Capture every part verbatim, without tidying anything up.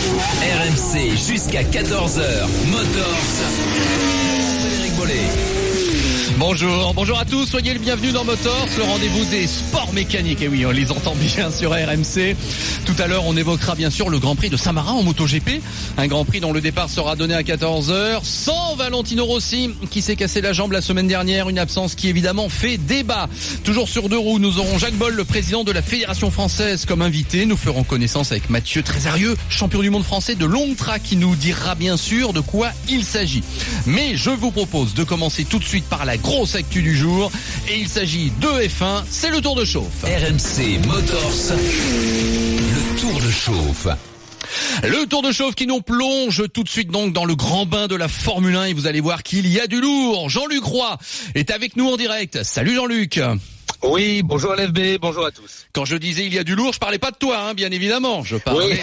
R M C jusqu'à quatorze heures. Motors. Frédéric Bollet. Bonjour, bonjour à tous, soyez les bienvenus dans Motors, le rendez-vous des sports mécaniques. Et oui, on les entend bien sur R M C. Tout à l'heure, on évoquera bien sûr le Grand Prix de Saint-Marin en MotoGP. Un Grand Prix dont le départ sera donné à quatorze heures. Sans Valentino Rossi, qui s'est cassé la jambe la semaine dernière. Une absence qui évidemment fait débat. Toujours sur deux roues, nous aurons Jacques Boll, le président de la Fédération française, comme invité. Nous ferons connaissance avec Mathieu Trésarieux, champion du monde français de long track, qui nous dira bien sûr de quoi il s'agit. Mais je vous propose de commencer tout de suite par la grosse actu du jour, et il s'agit de F un, c'est le Tour de Chauffe. R M C Motors, le Tour de Chauffe. Le Tour de Chauffe qui nous plonge tout de suite donc dans le grand bain de la Formule un, et vous allez voir qu'il y a du lourd. Jean-Luc Roy est avec nous en direct. Salut Jean-Luc. Oui, bonjour L F B, bonjour à tous. Quand je disais il y a du lourd, je parlais pas de toi, hein, bien évidemment. Je parlais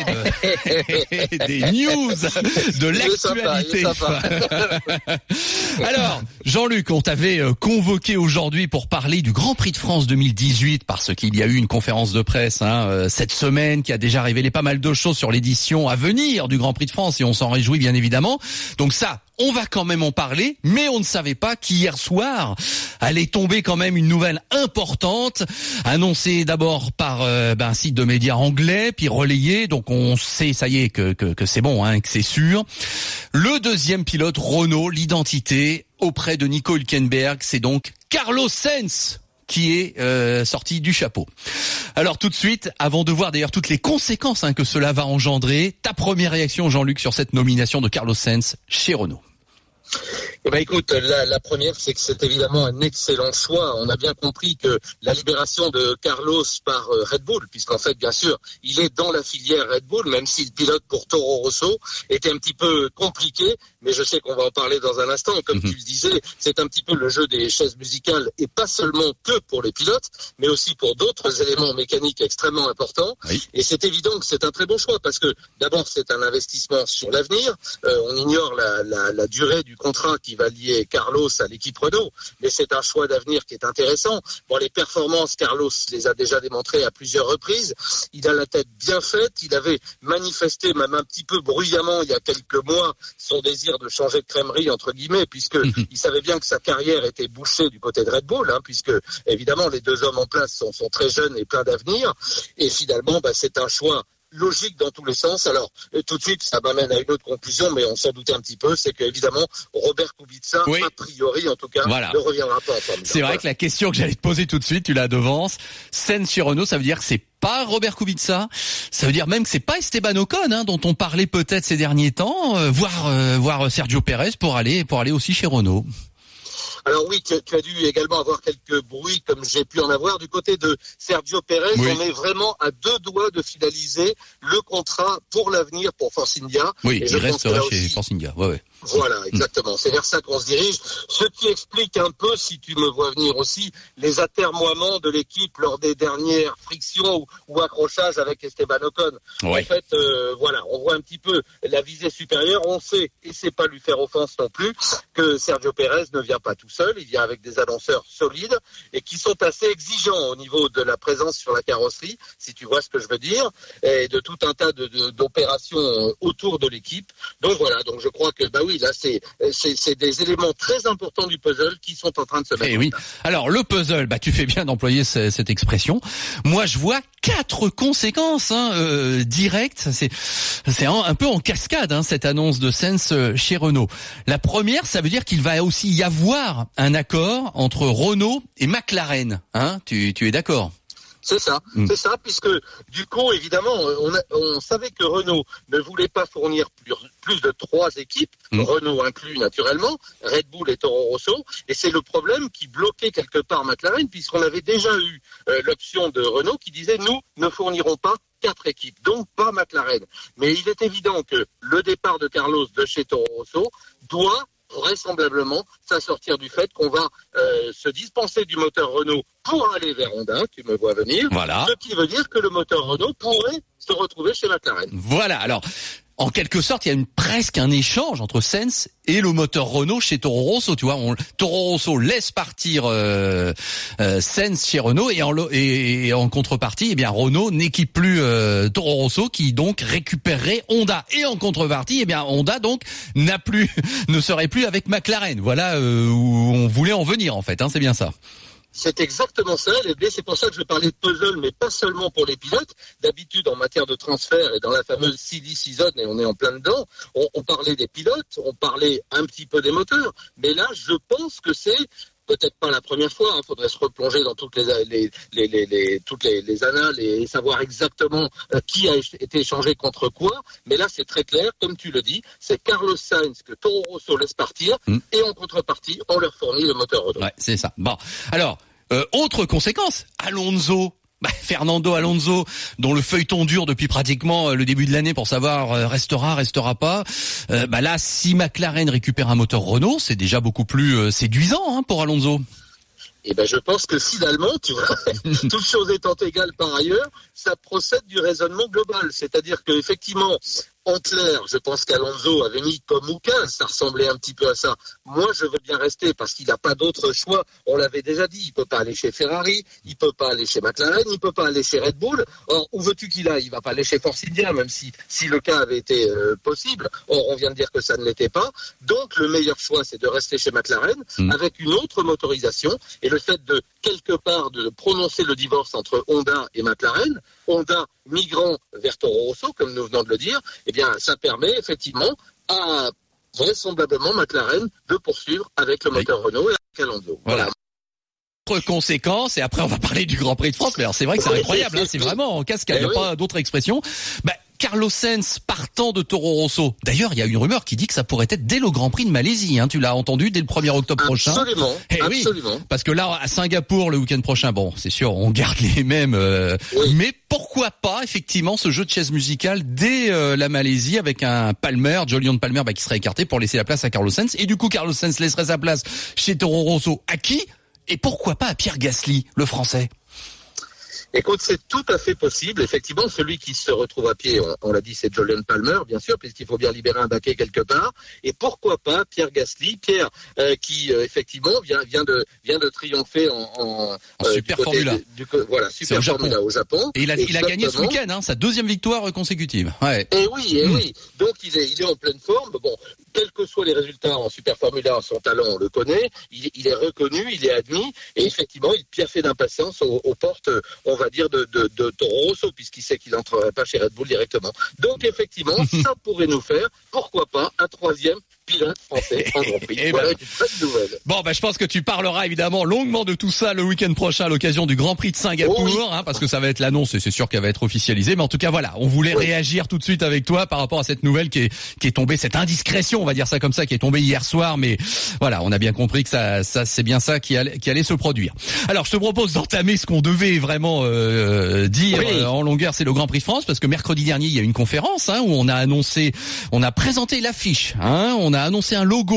oui. de... des news, de l'actualité. Sympa, sympa. Alors, Jean-Luc, on t'avait convoqué aujourd'hui pour parler du Grand Prix de France deux mille dix-huit, parce qu'il y a eu une conférence de presse hein, cette semaine qui a déjà révélé pas mal de choses sur l'édition à venir du Grand Prix de France, et on s'en réjouit bien évidemment. Donc ça, on va quand même en parler, mais on ne savait pas qu'hier soir allait tomber quand même une nouvelle importante, annoncée d'abord par euh, ben, un site de médias anglais, puis relayée, donc on sait, ça y est, que, que, que c'est bon, hein, que c'est sûr. Le deuxième pilote Renault, l'identité auprès de Nico Hülkenberg, c'est donc Carlos Sainz qui est euh, sorti du chapeau. Alors tout de suite, avant de voir d'ailleurs toutes les conséquences hein, que cela va engendrer, ta première réaction Jean-Luc sur cette nomination de Carlos Sainz chez Renault? Eh ben écoute, la, la première, c'est que c'est évidemment un excellent choix. On a bien compris que la libération de Carlos par euh, Red Bull, puisqu'en fait, bien sûr, il est dans la filière Red Bull, même s'il pilote pour Toro Rosso, était un petit peu compliqué, mais je sais qu'on va en parler dans un instant. Comme mm-hmm. tu le disais, c'est un petit peu le jeu des chaises musicales, et pas seulement que pour les pilotes, mais aussi pour d'autres éléments mécaniques extrêmement importants. Oui. Et c'est évident que c'est un très bon choix, parce que d'abord, c'est un investissement sur l'avenir. Euh, on ignore la, la, la durée du contrat qui va lier Carlos à l'équipe Renault, mais c'est un choix d'avenir qui est intéressant. Bon, les performances, Carlos les a déjà démontrées à plusieurs reprises. Il a la tête bien faite. Il avait manifesté, même un petit peu bruyamment, il y a quelques mois, son désir de changer de crèmerie, entre guillemets, puisque il savait bien que sa carrière était bouchée du côté de Red Bull, hein, puisque, évidemment, les deux hommes en place sont, sont très jeunes et pleins d'avenir. Et finalement, bah, c'est un choix logique dans tous les sens. Alors, tout de suite, ça m'amène à une autre conclusion, mais on s'en doutait un petit peu, c'est qu'évidemment, Robert Kubica, oui. a priori, en tout cas, voilà. ne reviendra pas en Formule un. C'est vrai que la question que j'allais te poser tout de suite, tu la devances. Sainz chez Renault, ça veut dire que c'est pas Robert Kubica, ça veut dire même que c'est pas Esteban Ocon, hein, dont on parlait peut-être ces derniers temps, euh, voire, euh, voire Sergio Pérez pour aller, pour aller aussi chez Renault. Alors oui, tu, tu as dû également avoir quelques bruits comme j'ai pu en avoir. Du côté de Sergio Pérez, oui. on est vraiment à deux doigts de finaliser le contrat pour l'avenir pour Force India. Oui, et il resterait chez aussi... Force India. Ouais, ouais. Voilà, exactement. C'est vers ça qu'on se dirige. Ce qui explique un peu, si tu me vois venir aussi, les atermoiements de l'équipe lors des dernières frictions ou, ou accrochages avec Esteban Ocon. Ouais. En fait, euh, voilà, on voit un petit peu la visée supérieure. On sait, et c'est pas lui faire offense non plus, que Sergio Pérez ne vient pas tout seul. Il vient avec des annonceurs solides et qui sont assez exigeants au niveau de la présence sur la carrosserie, si tu vois ce que je veux dire, et de tout un tas de, de, d'opérations autour de l'équipe. Donc voilà, donc je crois que bah oui, là c'est, c'est c'est des éléments très importants du puzzle qui sont en train de se mettre. Eh oui. Alors le puzzle, bah tu fais bien d'employer ce, cette expression. Moi je vois quatre conséquences hein, euh, directes. C'est c'est un, un peu en cascade hein, cette annonce de Sainz chez Renault. La première, ça veut dire qu'il va aussi y avoir un accord entre Renault et McLaren. Hein, tu tu es d'accord? C'est ça, mmh. c'est ça, puisque du coup, évidemment, on, a, on savait que Renault ne voulait pas fournir plus, plus de trois équipes, mmh. Renault inclus naturellement, Red Bull et Toro Rosso, et c'est le problème qui bloquait quelque part McLaren, puisqu'on avait déjà eu euh, l'option de Renault qui disait « nous ne fournirons pas quatre équipes, donc pas McLaren ». Mais il est évident que le départ de Carlos de chez Toro Rosso doit vraisemblablement s'assortir du fait qu'on va euh, se dispenser du moteur Renault pour aller vers Honda, tu me vois venir, voilà. Ce qui veut dire que le moteur Renault pourrait se retrouver chez McLaren. Voilà, alors en quelque sorte, il y a une, presque un échange entre Sens et le moteur Renault chez Toro Rosso. Tu vois, on, Toro Rosso laisse partir euh, euh, Sens chez Renault et en, et, et en contrepartie, eh bien Renault n'équipe plus euh, Toro Rosso, qui donc récupérerait Honda. Et en contrepartie, eh bien Honda donc n'a plus, ne serait plus avec McLaren. Voilà euh, où on voulait en venir en fait. Hein, c'est bien ça. C'est exactement ça, L F D. C'est pour ça que je parlais de puzzle, mais pas seulement pour les pilotes. D'habitude, en matière de transfert et dans la fameuse silly season, et on est en plein dedans, on, on parlait des pilotes, on parlait un petit peu des moteurs. Mais là, je pense que c'est peut-être pas la première fois. Il hein, faudrait se replonger dans toutes les, les, les, les, les toutes les, les annales et savoir exactement euh, qui a été échangé contre quoi. Mais là, c'est très clair, comme tu le dis, c'est Carlos Sainz que Toro Rosso laisse partir mmh. et en contrepartie, on leur fournit le moteur Renault. Ouais, c'est ça. Bon, alors. Euh, autre conséquence, Alonso, bah, Fernando Alonso, dont le feuilleton dure depuis pratiquement euh, le début de l'année pour savoir euh, restera, restera pas. Euh, bah là, si McLaren récupère un moteur Renault, c'est déjà beaucoup plus euh, séduisant hein, pour Alonso. Eh ben, je pense que finalement, tu vois, toutes choses étant égales par ailleurs, ça procède du raisonnement global. C'est-à-dire que effectivement, en clair, je pense qu'Alonso avait mis comme Ouka, ça ressemblait un petit peu à ça. Moi, je veux bien rester parce qu'il n'a pas d'autre choix. On l'avait déjà dit, il peut pas aller chez Ferrari, il peut pas aller chez McLaren, il peut pas aller chez Red Bull. Or, où veux-tu qu'il aille? Il va pas aller chez Force India, même si, si le cas avait été euh, possible. Or, on vient de dire que ça ne l'était pas. Donc, le meilleur choix, c'est de rester chez McLaren mmh. avec une autre motorisation. Et le fait de, quelque part, de prononcer le divorce entre Honda et McLaren, Honda migrant vers Toro Rosso, comme nous venons de le dire, eh bien, ça permet effectivement à vraisemblablement McLaren de poursuivre avec le moteur oui. Renault et avec Alonso. Voilà. voilà. Autre conséquence, et après on va parler du Grand Prix de France, mais alors c'est vrai que c'est oui, incroyable, c'est, hein, c'est vraiment en cascade, il n'y a oui. pas d'autre expression. Bah, Carlos Sainz partant de Toro Rosso. D'ailleurs, il y a une rumeur qui dit que ça pourrait être dès le Grand Prix de Malaisie. Hein. Tu l'as entendu, dès le premier octobre prochain. Absolument, eh absolument. Oui, parce que là, à Singapour, le week-end prochain, bon, c'est sûr, on garde les mêmes. Euh, oui. Mais pourquoi pas, effectivement, ce jeu de chaise musicale dès euh, la Malaisie avec un Palmer, Jolyon Palmer, bah, qui serait écarté pour laisser la place à Carlos Sainz. Et du coup, Carlos Sainz laisserait sa place chez Toro Rosso. À qui? Et pourquoi pas à Pierre Gasly, le Français? Écoute, c'est tout à fait possible. Effectivement, celui qui se retrouve à pied, on, on l'a dit, c'est Jolyon Palmer, bien sûr, puisqu'il faut bien libérer un baquet quelque part. Et pourquoi pas Pierre Gasly, Pierre euh, qui euh, effectivement vient vient de vient de triompher en, en, en euh, Super Formula. Du, du, voilà, Super Formula au Japon. Et il a, il a gagné ce week-end, hein, sa deuxième victoire consécutive. Ouais. Et oui, et mmh. oui. Donc il est il est en pleine forme. Bon, quels que soient les résultats en Super Formula, son talent on le connaît. Il, il est reconnu, il est admis, et effectivement, il piaffait d'impatience aux, aux portes. On va dire de, de, de Toro Rosso, puisqu'il sait qu'il n'entrerait pas chez Red Bull directement. Donc effectivement, ça pourrait nous faire, pourquoi pas, un troisième pilote français en Grand Prix. Et voilà ben, une très nouvelle. Bon, ben je pense que tu parleras évidemment longuement de tout ça le week-end prochain à l'occasion du Grand Prix de Singapour, oh oui. hein, parce que ça va être l'annonce et c'est sûr qu'elle va être officialisée. Mais en tout cas, voilà, on voulait oui. réagir tout de suite avec toi par rapport à cette nouvelle qui est qui est tombée, cette indiscrétion, on va dire ça comme ça, qui est tombée hier soir. Mais voilà, on a bien compris que ça, ça c'est bien ça qui allait, qui allait se produire. Alors, je te propose d'entamer ce qu'on devait vraiment euh, dire oui. euh, en longueur, c'est le Grand Prix de France, parce que mercredi dernier, il y a eu une conférence hein, où on a annoncé, on a présenté l'affiche, hein, on a annoncé un logo.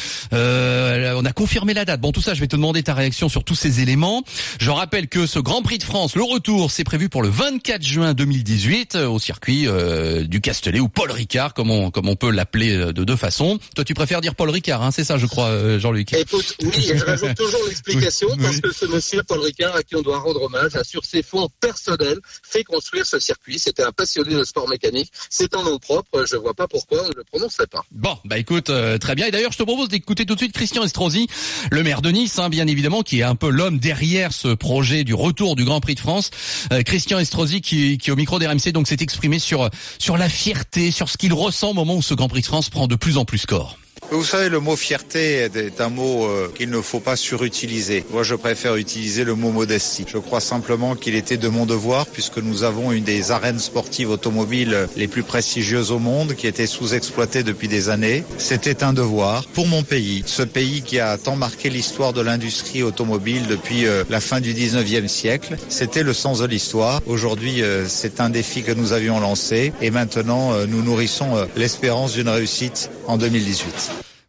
Euh, on a confirmé la date. Bon, tout ça, je vais te demander ta réaction sur tous ces éléments. Je rappelle que ce Grand Prix de France, le retour, c'est prévu pour le vingt-quatre juin deux mille dix-huit au circuit euh, du Castellet, ou Paul Ricard, comme on, comme on peut l'appeler de deux façons. Toi, tu préfères dire Paul Ricard, hein, c'est ça, je crois, Jean-Luc. Écoute, oui, et je rajoute toujours l'explication oui, parce oui. que ce monsieur Paul Ricard, à qui on doit rendre hommage, a sur ses fonds personnels fait construire ce circuit. C'était un passionné de sport mécanique. C'est un nom propre. Je vois pas pourquoi on ne le prononcerait pas. Bon, bah écoute, euh, très bien. Et d'ailleurs, je te propose d'écouter tout de suite Christian Estrosi, le maire de Nice, hein, bien évidemment, qui est un peu l'homme derrière ce projet du retour du Grand Prix de France. Euh, Christian Estrosi, qui, qui au micro d'R M C, donc s'est exprimé sur sur la fierté, sur ce qu'il ressent au moment où ce Grand Prix de France prend de plus en plus corps. Vous savez, le mot fierté est un mot euh, qu'il ne faut pas surutiliser. Moi, je préfère utiliser le mot modestie. Je crois simplement qu'il était de mon devoir, puisque nous avons une des arènes sportives automobiles les plus prestigieuses au monde, qui était sous-exploitée depuis des années. C'était un devoir pour mon pays, ce pays qui a tant marqué l'histoire de l'industrie automobile depuis euh, la fin du dix-neuvième siècle. C'était le sens de l'histoire. Aujourd'hui, euh, c'est un défi que nous avions lancé, et maintenant, euh, nous nourrissons euh, l'espérance d'une réussite en deux mille dix-huit.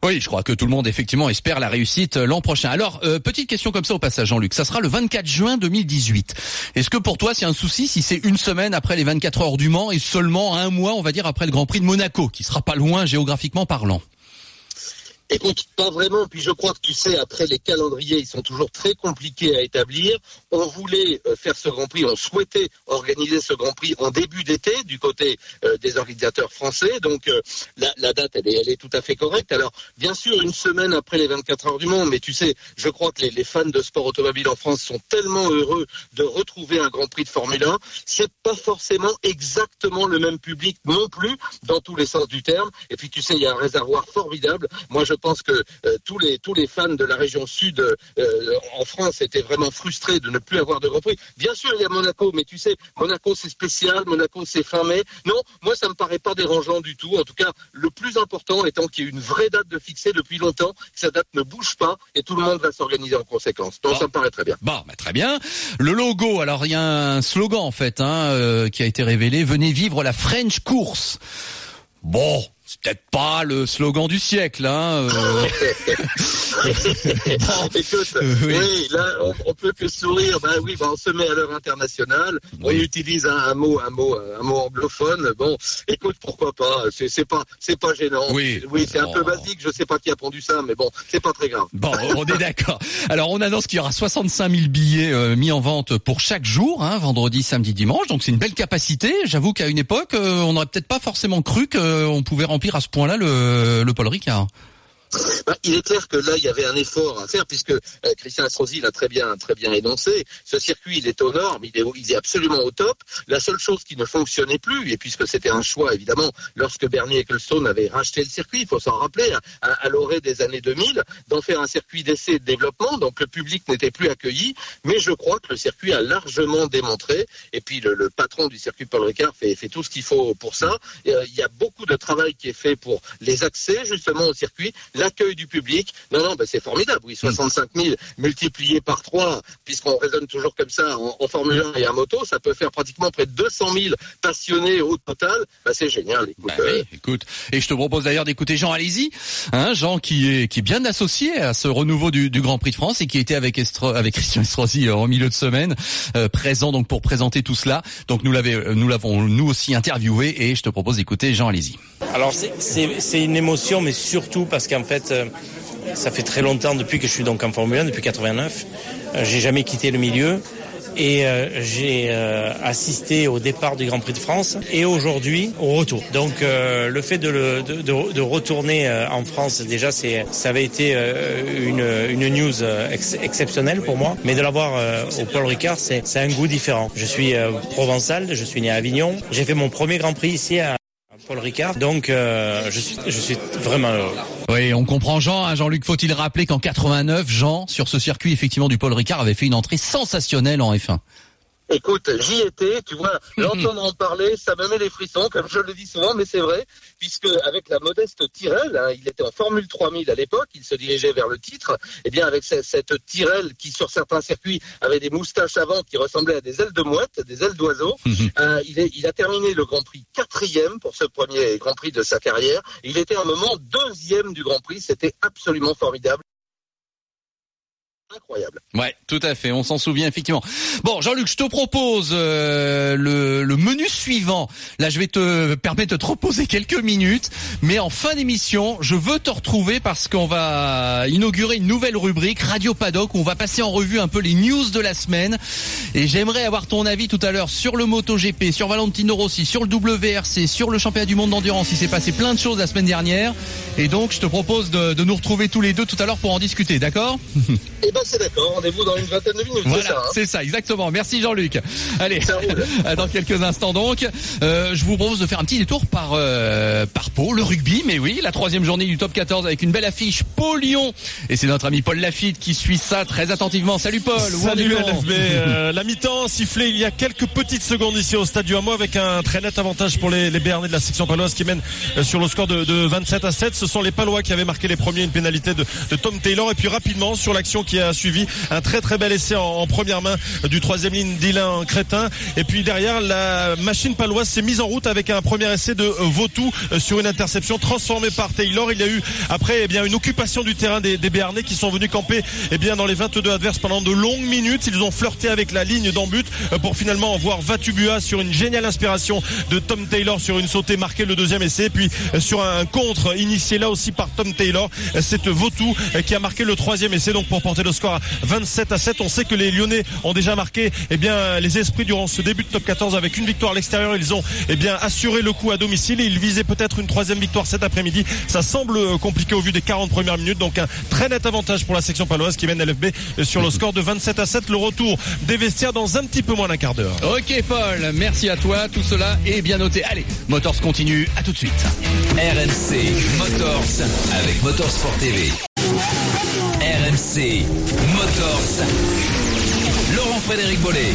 Oui, je crois que tout le monde effectivement espère la réussite l'an prochain. Alors, euh, petite question comme ça au passage, Jean-Luc. Ça sera le vingt-quatre juin deux mille dix-huit. Est-ce que pour toi c'est un souci si c'est une semaine après les vingt-quatre heures du Mans et seulement un mois, on va dire, après le Grand Prix de Monaco, qui sera pas loin géographiquement parlant? Écoute, pas vraiment. Puis je crois que tu sais, après les calendriers, ils sont toujours très compliqués à établir. On voulait euh, faire ce Grand Prix, on souhaitait organiser ce Grand Prix en début d'été du côté euh, des organisateurs français. Donc euh, la, la date, elle est, elle est tout à fait correcte. Alors bien sûr, une semaine après les vingt-quatre heures du Mans, mais tu sais, je crois que les, les fans de sport automobile en France sont tellement heureux de retrouver un Grand Prix de Formule un. C'est pas forcément exactement le même public non plus, dans tous les sens du terme. Et puis tu sais, il y a un réservoir formidable. Moi, je Je pense que euh, tous les tous les fans de la région sud euh, en France étaient vraiment frustrés de ne plus avoir de Grand Prix. Bien sûr, il y a Monaco, mais tu sais, Monaco c'est spécial, Monaco c'est fin mai. Non, moi ça me paraît pas dérangeant du tout. En tout cas, le plus important étant qu'il y ait une vraie date de fixée depuis longtemps, que cette date ne bouge pas et tout le monde va s'organiser en conséquence. Donc bon, ça me paraît très bien. Bon, bah, très bien. Le logo, alors il y a un slogan en fait hein, euh, qui a été révélé. Venez vivre la French Course. Bon. C'est peut-être pas le slogan du siècle, hein. Euh... bon, écoute, euh, oui. oui, là, on, on peut que sourire. Ben oui, ben on se met à l'heure internationale. On oui. utilise un, un mot, un mot, un mot anglophone. Bon, écoute, pourquoi pas. C'est, c'est pas, c'est pas gênant. Oui, oui, c'est bon. un peu basique. Je sais pas qui a pondu ça, mais bon, c'est pas très grave. Bon, on est d'accord. Alors, on annonce qu'il y aura soixante-cinq mille billets euh, mis en vente pour chaque jour, hein, vendredi, samedi, dimanche. Donc, c'est une belle capacité. J'avoue qu'à une époque, euh, on n'aurait peut-être pas forcément cru qu'on pouvait remplir à ce point-là le, le Paul Ricard. Ben, il est clair que là, il y avait un effort à faire puisque euh, Christian Estrosi l'a très bien, très bien énoncé. Ce circuit, il est aux normes, il est, il est absolument au top. La seule chose qui ne fonctionnait plus, et puisque c'était un choix, évidemment, lorsque Bernie Ecclestone avait racheté le circuit, il faut s'en rappeler, à, à l'orée des années deux mille, d'en faire un circuit d'essai et de développement, donc le public n'était plus accueilli, mais je crois que le circuit a largement démontré, et puis le, le patron du circuit Paul Ricard fait, fait tout ce qu'il faut pour ça. Et, euh, il y a beaucoup de travail qui est fait pour les accès, justement, au circuit, l'accueil du public. Non, non, ben c'est formidable. Oui, soixante-cinq mille multiplié par trois, puisqu'on raisonne toujours comme ça en, en Formule un et en moto, ça peut faire pratiquement près de deux cent mille passionnés au total. Ben c'est génial. Écoute, bah oui, écoute. Et je te propose d'ailleurs d'écouter Jean Alési, hein, Jean qui est qui est bien associé à ce renouveau du, du Grand Prix de France et qui était avec Estro, avec Christian Estrosi en milieu de semaine, euh, présent donc pour présenter tout cela. Donc nous l'avons nous l'avons nous aussi interviewé et je te propose d'écouter Jean Alési. Alors c'est c'est c'est une émotion, mais surtout parce qu'en fait euh, ça fait très longtemps depuis que je suis donc en Formule un, depuis quatre-vingt-neuf. Euh, j'ai jamais quitté le milieu et euh, j'ai euh, assisté au départ du Grand Prix de France et aujourd'hui au retour. Donc euh, le fait de, le, de, de, de retourner euh, en France, déjà c'est ça avait été euh, une, une news euh, ex, exceptionnelle pour moi, mais de l'avoir euh, au Paul Ricard, c'est, c'est un goût différent. Je suis euh, provençal, je suis né à Avignon, j'ai fait mon premier Grand Prix ici à Paul Ricard, donc euh, je suis je suis vraiment heureux. Oui, on comprend Jean. Hein, Jean-Luc, faut-il rappeler qu'en quatre-vingt-neuf, Jean, sur ce circuit effectivement du Paul Ricard, avait fait une entrée sensationnelle en F un. Écoute, j'y étais, tu vois, l'entendre en parler, ça me met les frissons, comme je le dis souvent, mais c'est vrai, puisque avec la modeste Tyrrell, hein, il était en Formule trois mille à l'époque, il se dirigeait vers le titre, et bien avec cette, cette Tyrrell qui sur certains circuits avait des moustaches avant qui ressemblaient à des ailes de mouette, des ailes d'oiseau, euh, il, est, il a terminé le Grand Prix quatrième pour ce premier Grand Prix de sa carrière, il était à un moment deuxième du Grand Prix, c'était absolument formidable. Incroyable. Ouais, tout à fait, on s'en souvient effectivement. Bon, Jean-Luc, je te propose euh, le, le menu suivant. Là, je vais te permettre de te reposer quelques minutes, mais en fin d'émission, je veux te retrouver parce qu'on va inaugurer une nouvelle rubrique, Radio Paddock, où on va passer en revue un peu les news de la semaine. Et j'aimerais avoir ton avis tout à l'heure sur le MotoGP, sur Valentino Rossi, sur le W R C, sur le championnat du monde d'endurance. Il s'est passé plein de choses la semaine dernière. Et donc, je te propose de, de nous retrouver tous les deux tout à l'heure pour en discuter, d'accord ? Eh ben, c'est d'accord, rendez-vous dans une vingtaine de minutes, voilà, c'est ça. Hein c'est ça, exactement. Merci Jean-Luc. Allez, dans quelques instants donc, euh, je vous propose de faire un petit détour par euh, par Pau, le rugby, mais oui, la troisième journée du top quatorze avec une belle affiche Pau-Lyon. Et c'est notre ami Paul Lafitte qui suit ça très attentivement. Salut Paul. Salut L F B. Euh, la mi-temps sifflée il y a quelques petites secondes ici au stade du Hameau avec un très net avantage pour les, les Béarnais de la section paloise qui mènent euh, sur le score de, de vingt-sept à sept. Ce sont les Palois qui avaient marqué les premiers, une pénalité de, de Tom Taylor. Et puis rapidement sur l'action qui a suivi, un très très bel essai en, en première main du troisième ligne Dylan Crétin. Et puis derrière, la machine paloise s'est mise en route avec un premier essai de Vautou sur une interception transformée par Taylor. Il y a eu après eh bien une occupation du terrain des, des Béarnais qui sont venus camper eh bien dans les vingt-deux adverses pendant de longues minutes. Ils ont flirté avec la ligne d'en but pour finalement voir Vatubua sur une géniale inspiration de Tom Taylor sur une sautée marquer le deuxième essai, puis sur un contre initié là aussi par Tom Taylor, c'est Votou qui a marqué le troisième essai donc pour porter le score à vingt-sept à sept. On sait que les Lyonnais ont déjà marqué eh bien les esprits durant ce début de top quatorze avec une victoire à l'extérieur. Ils ont eh bien assuré le coup à domicile et ils visaient peut-être une troisième victoire cet après-midi. Ça semble compliqué au vu des quarante premières minutes, donc un très net avantage pour la section paloise qui mène L F B sur le score de vingt-sept à sept. Le retour des vestiaires dans un petit peu moins d'un quart d'heure. Ok Paul, merci à toi, tout cela est bien noté. Allez, Motors continue, à tout de suite. R M C Motors avec Motorsport T V. R M C Motors. Laurent Frédéric Bollet.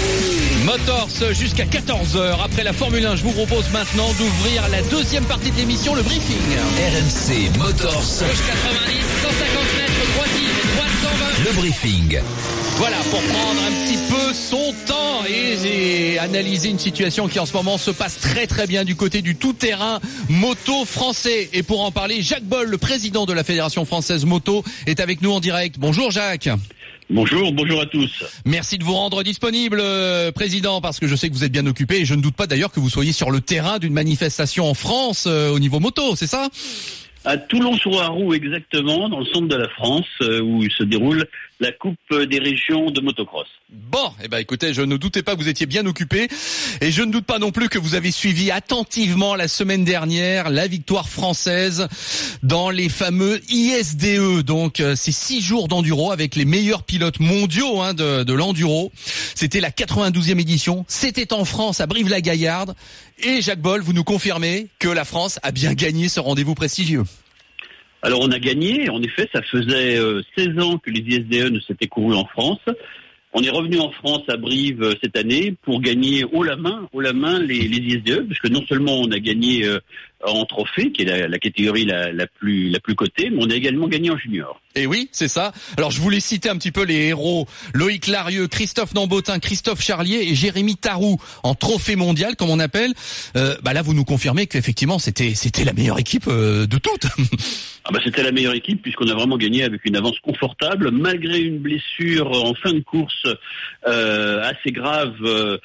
Motors jusqu'à quatorze heures. Après la Formule un, je vous propose maintenant d'ouvrir la deuxième partie de l'émission, le briefing. R M C Motors. Gauche quatre-vingt-dix, cent cinquante mètres, droitine, droite cent vingt. Le briefing. Voilà, pour prendre un petit peu son temps et, et analyser une situation qui en ce moment se passe très très bien du côté du tout-terrain moto français. Et pour en parler, Jacques Boll, le président de la Fédération française moto, est avec nous en direct. Bonjour Jacques. Bonjour, bonjour à tous. Merci de vous rendre disponible, euh, président, parce que je sais que vous êtes bien occupé et je ne doute pas d'ailleurs que vous soyez sur le terrain d'une manifestation en France euh, au niveau moto, c'est ça ? À Toulon-sur-Arroux exactement, dans le centre de la France, euh, où se déroule la Coupe des régions de motocross. Bon, eh ben écoutez, je ne doutais pas que vous étiez bien occupé et je ne doute pas non plus que vous avez suivi attentivement la semaine dernière la victoire française dans les fameux I S D E. Donc euh, ces six jours d'enduro avec les meilleurs pilotes mondiaux hein, de, de l'enduro. C'était la quatre-vingt-douzième édition. C'était en France à Brive-la-Gaillarde et Jacques Boll, vous nous confirmez que la France a bien gagné ce rendez-vous prestigieux. Alors on a gagné, en effet, ça faisait euh, seize ans que les I S D E ne s'étaient courus en France. On est revenu en France à Brive euh, cette année pour gagner haut la main, haut la main les, les I S D E, puisque non seulement on a gagné euh, en trophée, qui est la, la catégorie la, la plus la plus cotée, mais on a également gagné en junior. Et oui, c'est ça. Alors je voulais citer un petit peu les héros. Loïc Larieux, Christophe Nambotin, Christophe Charlier et Jérémy Tarou en trophée mondial, comme on appelle. Euh, bah là, vous nous confirmez qu'effectivement, c'était c'était la meilleure équipe euh, de toutes. Ah bah c'était la meilleure équipe puisqu'on a vraiment gagné avec une avance confortable, malgré une blessure en fin de course euh, assez grave euh,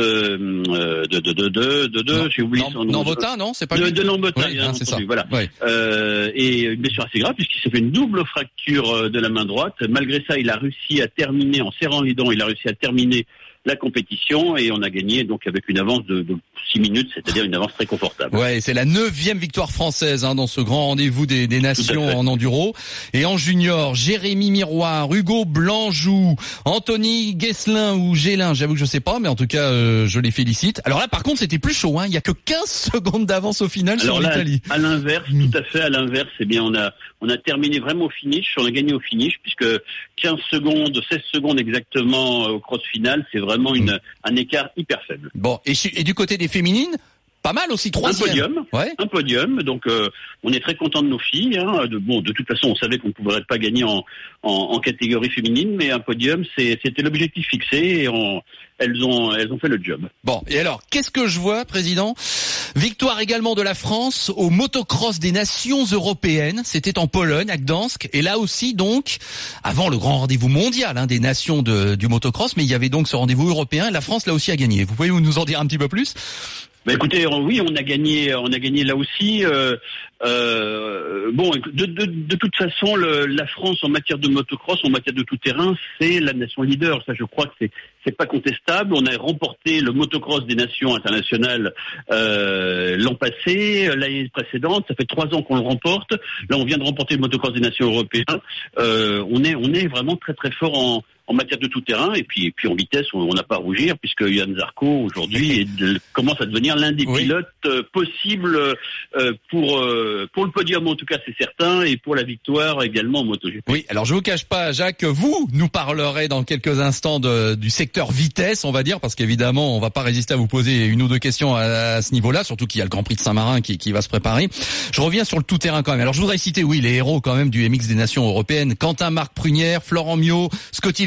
de, euh, de de de de de de. J'ai oublié son nom. Nambotin, non, c'est pas de, lui. De Nambotin, oui, bien hein, c'est entendu, ça. voilà. Oui. Euh, et une blessure assez grave puisqu'il s'est fait une double fracture de la main droite. Malgré ça, il a réussi à terminer en serrant les dents. Il a réussi à terminer la compétition et on a gagné donc avec une avance de, de six minutes, c'est-à-dire une avance très confortable. Ouais, c'est la neuvième victoire française hein, dans ce grand rendez-vous des, des nations en enduro. Et en junior, Jérémy Miroir, Hugo Blanjou, Anthony Guesselin ou Gélin, j'avoue que je sais pas, mais en tout cas euh, je les félicite. Alors là par contre c'était plus chaud, hein. Il y a que quinze secondes d'avance au final. Alors sur là, l'Italie. À l'inverse, mmh. tout à fait à l'inverse, eh bien on a on a terminé vraiment au finish, on a gagné au finish puisque quinze secondes, seize secondes exactement au cross final, c'est vraiment une mmh. un écart hyper faible. Bon, et, et du côté des féminines, pas mal aussi, troisième. Un podium, ouais. un podium. Donc euh, on est très content de nos filles. Hein. De, bon, de toute façon, on savait qu'on ne pourrait pas gagner en, en, en catégorie féminine, mais un podium, c'est, c'était l'objectif fixé et on, elles ont elles ont fait le job. Bon, et alors, qu'est-ce que je vois, président ? Victoire également de la France au motocross des nations européennes. C'était en Pologne, à Gdansk. Et là aussi, donc, avant le grand rendez-vous mondial hein, des nations de, du motocross, mais il y avait donc ce rendez-vous européen. La France, là aussi, a gagné. Vous pouvez nous en dire un petit peu plus ? Bah écoutez, oui, on a gagné, on a gagné là aussi. Euh, euh, bon, de, de, de toute façon, le, la France en matière de motocross, en matière de tout terrain, c'est la nation leader. Ça, je crois que c'est c'est pas contestable. On a remporté le motocross des nations internationales euh, l'an passé, l'année précédente. Ça fait trois ans qu'on le remporte. Là, on vient de remporter le motocross des nations européennes. Euh, on est on est vraiment très très fort en en matière de tout terrain, et puis, et puis en vitesse, on n'a pas à rougir, puisque Johan Zarco, aujourd'hui, est de, commence à devenir l'un des oui. pilotes euh, possibles euh, pour, euh, pour le podium, en tout cas, c'est certain, et pour la victoire également en MotoGP. Oui, alors je vous cache pas, Jacques, vous nous parlerez dans quelques instants de, du secteur vitesse, on va dire, parce qu'évidemment, on va pas résister à vous poser une ou deux questions à, à ce niveau-là, surtout qu'il y a le Grand Prix de Saint-Marin qui, qui va se préparer. Je reviens sur le tout-terrain quand même. Alors je voudrais citer, oui, les héros quand même du M X des nations européennes, Quentin Marc Prunière, Florent Miot, Scotty Ver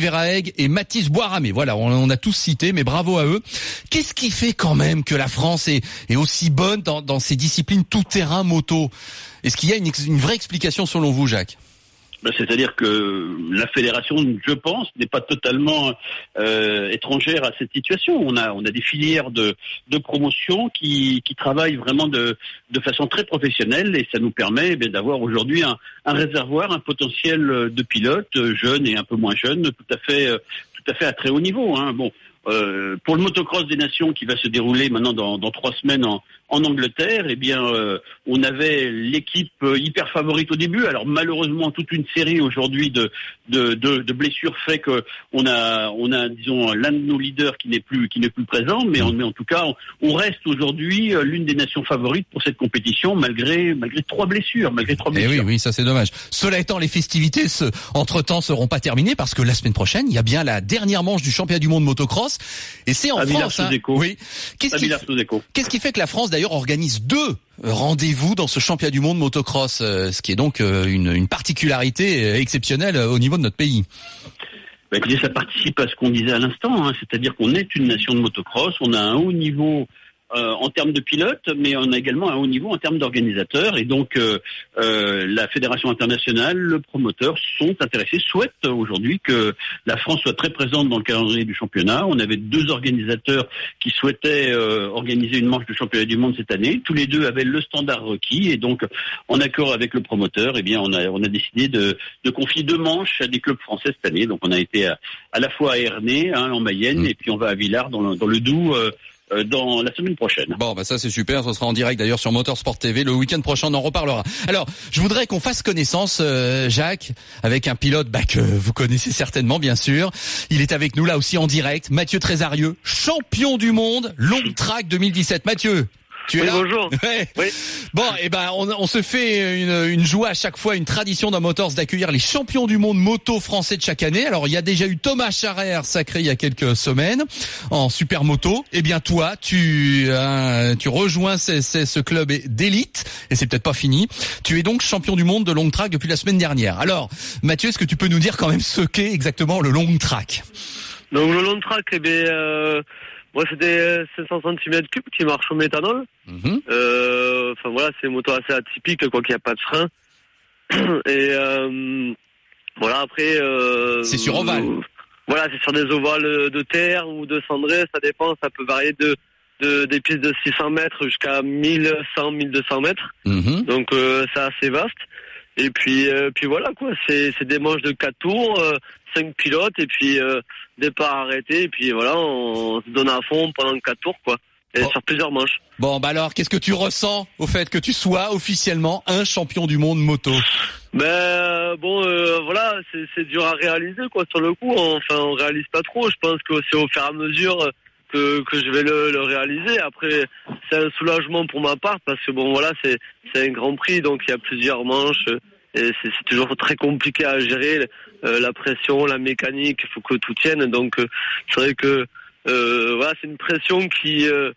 Verhaeghe et Mathis Boiramé. Voilà, on, on a tous cité, mais bravo à eux. Qu'est-ce qui fait quand même que la France est, est aussi bonne dans, dans ces disciplines tout-terrain moto? Est-ce qu'il y a une, une vraie explication selon vous, Jacques? Ben, c'est-à-dire que la fédération, je pense, n'est pas totalement euh, étrangère à cette situation. On a, on a des filières de, de promotion qui, qui travaillent vraiment de, de façon très professionnelle, et ça nous permet ben, d'avoir aujourd'hui un, un réservoir, un potentiel de pilotes jeunes et un peu moins jeunes, tout à fait, tout à fait à très haut niveau. Hein. Bon. Euh, pour le motocross des nations qui va se dérouler maintenant dans, dans trois semaines en, en Angleterre, eh bien, euh, on avait l'équipe hyper favorite au début. Alors malheureusement, toute une série aujourd'hui de, de, de, de blessures fait que on a, on a, disons, l'un de nos leaders qui n'est plus, qui n'est plus présent. Mais en, mais en tout cas, on, on reste aujourd'hui l'une des nations favorites pour cette compétition, malgré, malgré trois blessures, malgré trois blessures. Eh oui, oui, ça c'est dommage. Cela étant, les festivités, ce, entre-temps, seront pas terminées parce que la semaine prochaine, il y a bien la dernière manche du championnat du monde motocross. Et c'est en à France, hein. Oui. Qu'est-ce qui, qu'est-ce qui fait que la France d'ailleurs organise deux rendez-vous dans ce championnat du monde motocross, euh, ce qui est donc euh, une, une particularité euh, exceptionnelle euh, au niveau de notre pays? Bah, écoutez, ça participe à ce qu'on disait à l'instant, hein, c'est-à-dire qu'on est une nation de motocross, on a un haut niveau Euh, en termes de pilotes, mais on a également un haut niveau en termes d'organisateurs, et donc euh, euh, la fédération internationale, le promoteur sont intéressés, souhaitent aujourd'hui que la France soit très présente dans le calendrier du championnat. On avait deux organisateurs qui souhaitaient euh, organiser une manche du championnat du monde cette année. Tous les deux avaient le standard requis, et donc en accord avec le promoteur, eh bien on a on a décidé de, de confier deux manches à des clubs français cette année. Donc on a été à, à la fois à Ernée, hein, en Mayenne, mmh. et puis on va à Villars dans le, dans le Doubs. Euh, dans la semaine prochaine. Bon, bah ça c'est super, ce sera en direct d'ailleurs sur Motorsport T V le week-end prochain, on en reparlera. Alors, je voudrais qu'on fasse connaissance, euh, Jacques, avec un pilote bah, que vous connaissez certainement, bien sûr. Il est avec nous là aussi en direct, Mathieu Trésarieux, champion du monde Long Track deux mille dix-sept. Mathieu, tu es oui, là? Bonjour. Ouais. Oui. Bon, et eh ben on, on se fait une, une joie à chaque fois, une tradition dans Motors d'accueillir les champions du monde moto français de chaque année. Alors il y a déjà eu Thomas Charrer sacré il y a quelques semaines en super moto. Eh bien toi, tu euh, tu rejoins ce, ce, ce club d'élite, et c'est peut-être pas fini. Tu es donc champion du monde de long track depuis la semaine dernière. Alors Mathieu, est-ce que tu peux nous dire quand même ce qu'est exactement le long track? Donc le long track, eh bien, euh, moi c'est des cinq cents centimètres cubes qui marchent au méthanol. Mmh. Euh, enfin voilà, c'est une moto assez atypique, quoi, qu'il n'y a pas de frein. Et euh, voilà, après. Euh, c'est sur ovale. Euh, voilà, c'est sur des ovales de terre ou de cendré, ça dépend, ça peut varier de, de des pistes de six cents mètres jusqu'à mille cent, mille deux cents mètres. Mmh. Donc euh, c'est assez vaste. Et puis euh, puis voilà quoi, c'est c'est des manches de quatre tours, euh, cinq pilotes, et puis euh, départ arrêté, et puis voilà, on se donne à fond pendant quatre tours quoi. Et bon. Sur plusieurs manches. Bon, bah alors, qu'est-ce que tu ressens au fait que tu sois officiellement un champion du monde moto? Ben euh, bon, euh, voilà, c'est, c'est dur à réaliser quoi. Sur le coup, enfin, on réalise pas trop. Je pense que c'est au fur et à mesure que que je vais le, le réaliser. Après, c'est un soulagement pour ma part parce que bon, voilà, c'est c'est un Grand Prix, donc il y a plusieurs manches et c'est, c'est toujours très compliqué à gérer. Euh, la pression, la mécanique, il faut que tout tienne. Donc euh, c'est vrai que euh, voilà, c'est une pression qui euh,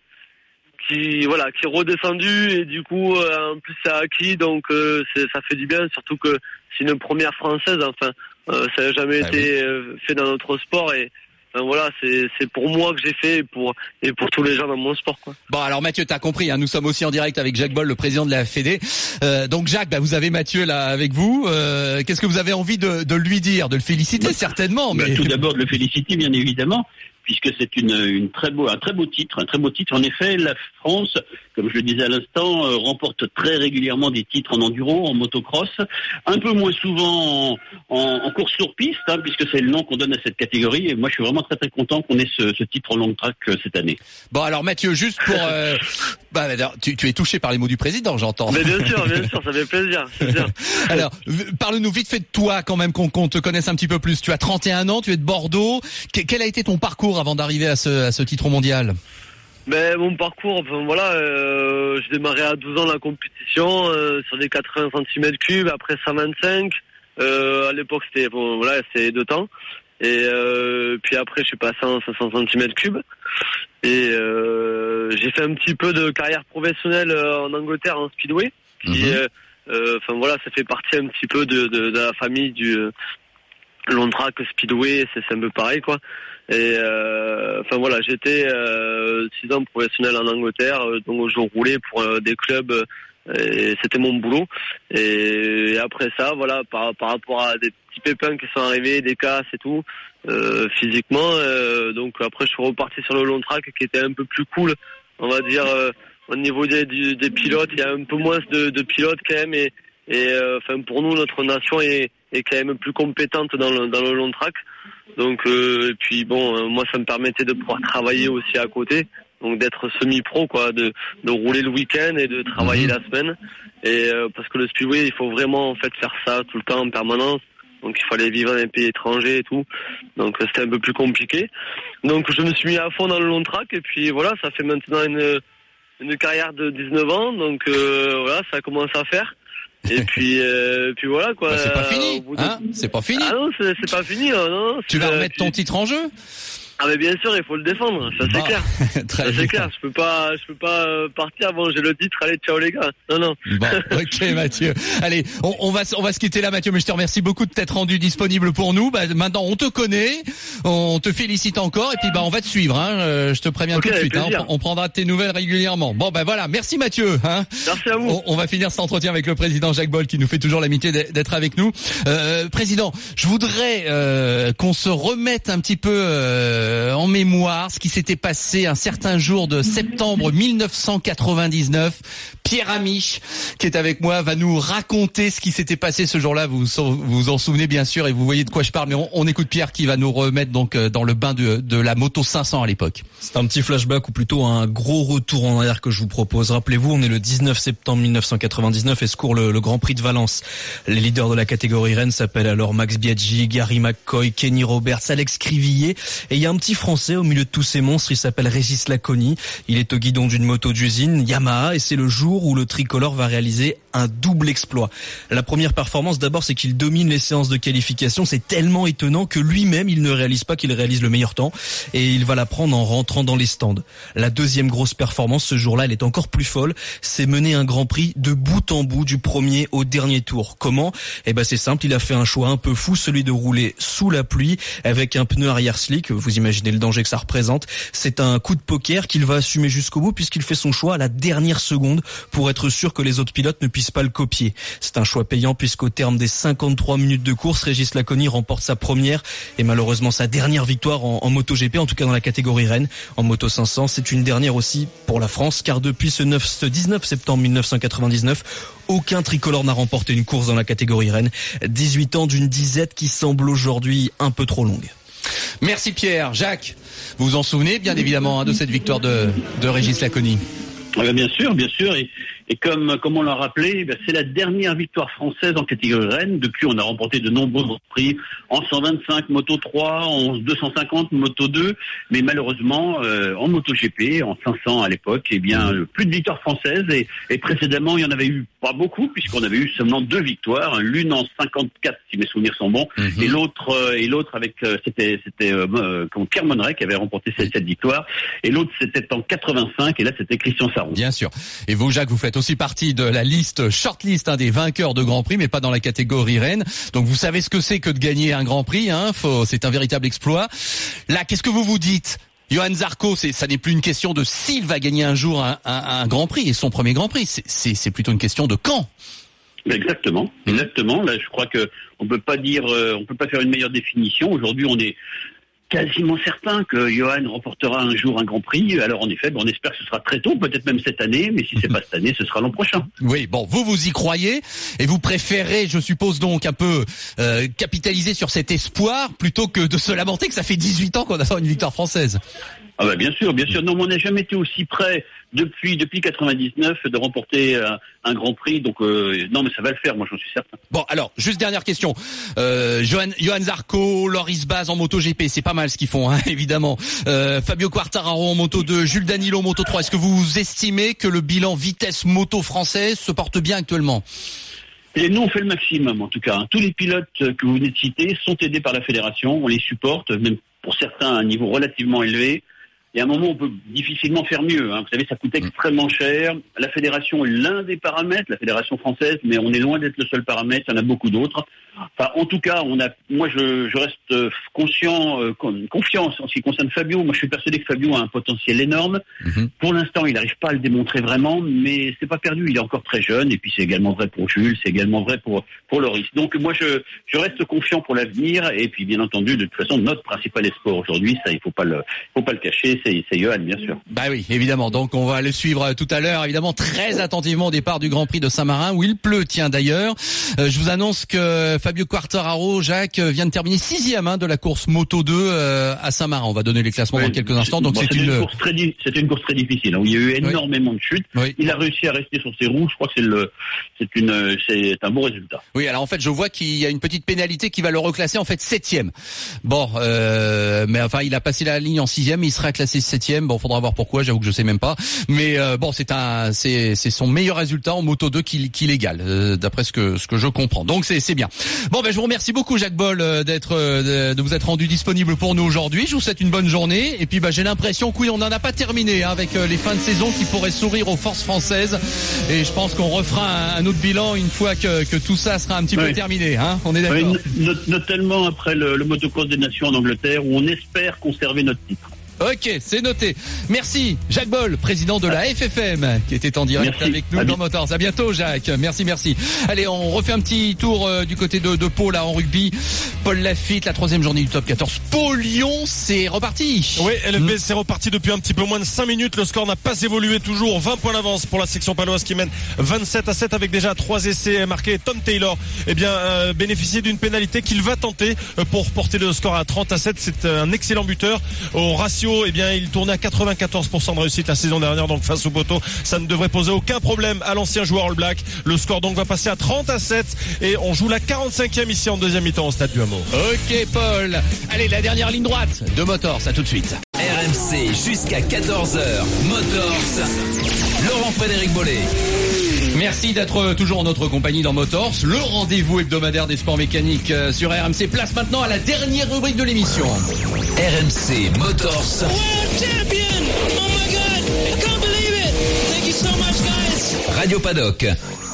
qui voilà qui est redescendu, et du coup euh, en plus c'est acquis, donc euh, c'est, ça fait du bien, surtout que c'est une première française, enfin euh, ça n'a jamais ah été oui. euh, fait dans notre sport, et enfin, voilà, c'est c'est pour moi que j'ai fait, et pour et pour tous les gens dans mon sport quoi. Bon alors Mathieu, t'as compris, hein, nous sommes aussi en direct avec Jacques Boll, le président de la Fédé. Euh, donc Jacques, bah, vous avez Mathieu là avec vous. Euh, qu'est-ce que vous avez envie de, de lui dire, de le féliciter bah, certainement? Bah, mais tout d'abord de le féliciter bien évidemment, puisque c'est une, une très beau, un très beau titre, un très beau titre. En effet, la France, comme je le disais à l'instant, euh, remporte très régulièrement des titres en enduro, en motocross, un peu moins souvent en, en, en course sur piste, hein, puisque c'est le nom qu'on donne à cette catégorie. Et moi, je suis vraiment très très content qu'on ait ce, ce titre en long track euh, cette année. Bon, alors Mathieu, juste pour, euh, bah, tu, tu es touché par les mots du président, j'entends. Mais bien sûr, bien sûr, ça fait plaisir. C'est bien. Alors, parle-nous vite fait de toi, quand même, qu'on, qu'on te connaisse un petit peu plus. Tu as trente et un ans, tu es de Bordeaux. Quel a été ton parcours avant d'arriver à ce, à ce titre mondial? Ben mon parcours, enfin voilà, euh, j'ai démarré à douze ans la compétition euh, sur des quatre-vingts centimètres cubes, après cent vingt-cinq. Euh, à l'époque c'était bon voilà, c'était deux temps. Et euh, puis après je suis passé en cinq cents centimètres cubes. Et euh, j'ai fait un petit peu de carrière professionnelle en Angleterre en speedway. Qui, mmh. euh, euh, enfin voilà, ça fait partie un petit peu de, de, de la famille du long track, speedway, c'est, c'est un peu pareil, quoi. Et euh, enfin voilà, j'étais euh, six ans professionnel en Angleterre, euh, donc je roulais pour euh, des clubs. Euh, Et c'était mon boulot. Et après ça, voilà, par, par rapport à des petits pépins qui sont arrivés, des casses et tout, euh, physiquement, euh, donc après je suis reparti sur le long track qui était un peu plus cool, on va dire, euh, au niveau des, des, des pilotes, il y a un peu moins de, de pilotes quand même, et, et euh, enfin pour nous, notre nation est, est quand même plus compétente dans le, dans le long track. Donc, euh, et puis bon, euh, moi ça me permettait de pouvoir travailler aussi à côté. Donc d'être semi-pro, quoi, de, de rouler le week-end et de travailler mmh. la semaine. Et euh, parce que le speedway, il faut vraiment en fait faire ça tout le temps en permanence. Donc il fallait vivre dans un pays étranger et tout. Donc c'était un peu plus compliqué. Donc je me suis mis à fond dans le long track et puis voilà, ça fait maintenant une une carrière de dix-neuf ans. Donc euh, voilà, ça commence à faire. Et puis euh, puis voilà quoi. Bah, c'est pas fini, de... hein C'est pas fini. Ah non, c'est, c'est pas fini. Non, non, tu vas remettre ton titre en jeu. Ah mais bien sûr, il faut le défendre, ça c'est bah, clair. Très ça bien. c'est clair, je peux pas je peux pas partir avant j'ai le titre, allez ciao les gars. Non non. Bon, OK Mathieu. Allez, on, on va on va se quitter là Mathieu, mais je te remercie beaucoup de t'être rendu disponible pour nous. Bah, maintenant on te connaît, on te félicite encore et puis bah on va te suivre hein. Euh, je te préviens okay, tout de suite hein. on, on prendra tes nouvelles régulièrement. Bon bah voilà, merci Mathieu hein. Merci à vous. On, on va finir cet entretien avec le président Jacques Boll qui nous fait toujours l'amitié d'être avec nous. Euh, président, je voudrais euh, qu'on se remette un petit peu euh, en mémoire ce qui s'était passé un certain jour de septembre mille neuf cent quatre-vingt-dix-neuf. Pierre Amiche, qui est avec moi, va nous raconter ce qui s'était passé ce jour-là. Vous vous en souvenez bien sûr et vous voyez de quoi je parle, mais on, on écoute Pierre qui va nous remettre donc dans le bain de, de la moto cinq cents à l'époque. C'est un petit flashback ou plutôt un gros retour en arrière que je vous propose. Rappelez-vous, on est le dix-neuf septembre mille neuf cent quatre-vingt-dix-neuf et se court le, le Grand Prix de Valence. Les leaders de la catégorie Rennes s'appellent alors Max Biaggi, Gary McCoy, Kenny Roberts, Alex Crivillier, et il y a un petit Français au milieu de tous ces monstres, il s'appelle Régis Laconi. Il est au guidon d'une moto d'usine Yamaha et c'est le jour où le tricolore va réaliser un double exploit. La première performance d'abord, c'est qu'il domine les séances de qualification. C'est tellement étonnant que lui-même il ne réalise pas qu'il réalise le meilleur temps et il va l'apprendre en rentrant dans les stands. La deuxième grosse performance ce jour-là, elle est encore plus folle. C'est mener un Grand Prix de bout en bout du premier au dernier tour. Comment ? Eh ben c'est simple, il a fait un choix un peu fou, celui de rouler sous la pluie avec un pneu arrière slick. Vous imaginez le danger que ça représente. C'est un coup de poker qu'il va assumer jusqu'au bout puisqu'il fait son choix à la dernière seconde pour être sûr que les autres pilotes ne puissent pas le copier. C'est un choix payant puisqu'au terme des cinquante-trois minutes de course, Régis Laconi remporte sa première et malheureusement sa dernière victoire en, en MotoGP, en tout cas dans la catégorie Rennes. En Moto cinq cents, c'est une dernière aussi pour la France car depuis ce, neuf, ce dix-neuf septembre mille neuf cent quatre-vingt-dix-neuf, aucun tricolore n'a remporté une course dans la catégorie Rennes. dix-huit ans d'une disette qui semble aujourd'hui un peu trop longue. Merci Pierre. Jacques, vous vous en souvenez bien évidemment hein, de cette victoire de, de Régis Laconi? Bien sûr, bien sûr. Et, et comme, comme on l'a rappelé, c'est la dernière victoire française en catégorie Rennes. Depuis, on a remporté de nombreux prix en cent vingt-cinq, Moto trois, en deux cent cinquante, Moto deux. Mais malheureusement, euh, en MotoGP, en cinq cents à l'époque, eh bien, plus de victoires françaises. Et, et précédemment, il y en avait eu pas beaucoup, puisqu'on avait eu seulement deux victoires. L'une en cinquante-quatre, si mes souvenirs sont bons, mm-hmm. et l'autre, euh, et l'autre avec, euh, c'était, c'était euh, Pierre Monneret qui avait remporté cette, cette victoire. Et l'autre, c'était en quatre-vingt-cinq, et là, c'était Christian Sarron. Bien sûr. Et vous, Jacques, vous faites aussi partie de la liste, shortlist hein, des vainqueurs de Grand Prix, mais pas dans la catégorie Rennes. Donc vous savez ce que c'est que de gagner un Grand Prix. Hein. Faut, c'est un véritable exploit. Là, qu'est-ce que vous vous dites ? Johan Zarco, c'est, ça n'est plus une question de s'il va gagner un jour un, un, un Grand Prix et son premier Grand Prix. C'est, c'est, c'est plutôt une question de quand. Exactement, exactement. Là, je crois que on peut pas dire, euh, on peut pas faire une meilleure définition. Aujourd'hui, on est quasiment certain que Johan remportera un jour un Grand Prix. Alors en effet, bon, on espère que ce sera très tôt, peut-être même cette année, mais si c'est pas cette année, ce sera l'an prochain. Oui, bon, vous vous y croyez et vous préférez, je suppose donc un peu euh, capitaliser sur cet espoir plutôt que de se lamenter que ça fait dix-huit ans qu'on attend une victoire française. Ah bah bien sûr, bien sûr. Non, mais on n'a jamais été aussi près depuis depuis quatre-vingt-dix-neuf de remporter un, un Grand Prix. Donc euh, non, mais ça va le faire, moi j'en suis certain. Bon, alors juste dernière question. Euh, Johan, Johan Zarco, Loris Baz en MotoGP, c'est pas mal ce qu'ils font, hein, évidemment. Euh, Fabio Quartararo en Moto deux, Jules Danilo en Moto trois. Est-ce que vous estimez que le bilan vitesse moto française se porte bien actuellement ? Et nous, on fait le maximum, en tout cas. Tous les pilotes que vous venez de citer sont aidés par la fédération. On les supporte, même pour certains à un niveau relativement élevé. Et à un moment, on peut difficilement faire mieux. Hein. Vous savez, ça coûte extrêmement cher. La fédération est l'un des paramètres, la fédération française, mais on est loin d'être le seul paramètre. Il y en a beaucoup d'autres. Enfin, en tout cas, on a, moi, je, je reste conscient, euh, confiance en ce qui concerne Fabio. Moi, je suis persuadé que Fabio a un potentiel énorme. Mm-hmm. Pour l'instant, il n'arrive pas à le démontrer vraiment, mais c'est pas perdu. Il est encore très jeune, et puis c'est également vrai pour Jules, c'est également vrai pour pour Loris. Donc, moi, je je reste confiant pour l'avenir, et puis bien entendu, de toute façon, notre principal espoir aujourd'hui, ça, il faut pas le, faut pas le cacher, c'est c'est Johan, bien sûr. Bah oui, évidemment. Donc, on va le suivre tout à l'heure, évidemment, très attentivement au départ du Grand Prix de Saint-Marin, où il pleut. Tiens, d'ailleurs, euh, je vous annonce que Fabio Quartararo, Jacques, vient de terminer sixième hein, de la course Moto deux euh, à Saint-Marin. On va donner les classements oui, dans quelques instants. Donc, bon, c'est une... une course très, c'était une course très difficile. Hein, où il y a eu énormément oui. de chutes. Oui. Il a réussi à rester sur ses roues. Je crois que c'est le, c'est une, c'est un bon résultat. Oui, alors en fait, je vois qu'il y a une petite pénalité qui va le reclasser en fait septième. Bon, euh, mais enfin, il a passé la ligne en sixième, il sera classé septième. Bon, faudra voir pourquoi. J'avoue que je sais même pas. Mais euh, bon, c'est un, c'est, c'est son meilleur résultat en Moto deux qui, qui l'égale, euh, d'après ce que ce que je comprends. Donc c'est c'est bien. Bon, ben je vous remercie beaucoup, Jacques Boll, d'être de, de vous être rendu disponible pour nous aujourd'hui. Je vous souhaite une bonne journée. Et puis, bah, j'ai l'impression que oui, on n'en a pas terminé hein, avec euh, les fins de saison qui pourraient sourire aux forces françaises. Et je pense qu'on refera un, un autre bilan une fois que, que tout ça sera un petit oui. peu terminé. Hein, on est d'accord. Oui, not- notamment après le, le motocross des nations en Angleterre, où on espère conserver notre titre. Ok, c'est noté. Merci, Jacques Boll, président de la F F M, qui était en direct merci. avec nous à dans Motors. À bientôt, Jacques. Merci, merci. Allez, on refait un petit tour euh, du côté de, de Pau, là, en rugby. Paul Lafitte, la troisième journée du top quatorze. Pau Lyon, c'est reparti. Oui, L F B, mmh. c'est reparti depuis un petit peu moins de cinq minutes. Le score n'a pas évolué, toujours vingt points d'avance pour la section paloise qui mène vingt-sept à sept avec déjà trois essais marqués. Tom Taylor, eh bien, euh, bénéficier d'une pénalité qu'il va tenter pour porter le score à trente à sept. C'est un excellent buteur. Au ratio, eh bien, il tournait à quatre-vingt-quatorze pour cent de réussite la saison dernière, donc face au poteau, ça ne devrait poser aucun problème à l'ancien joueur All Black. Le score donc va passer à trente à sept et on joue la quarante-cinquième ici en deuxième mi-temps au Stade du Hameau. Ok, Paul. Allez, la dernière ligne droite de Motors, à tout de suite. R M C jusqu'à quatorze heures. Motors. Laurent Frédéric Bollet. Merci d'être toujours en notre compagnie dans Motors, le rendez-vous hebdomadaire des sports mécaniques sur R M C. Place maintenant à la dernière rubrique de l'émission. R M C Motors. World champion! Oh my God! I can't believe it! Thank you so much, guys! Radio Paddock.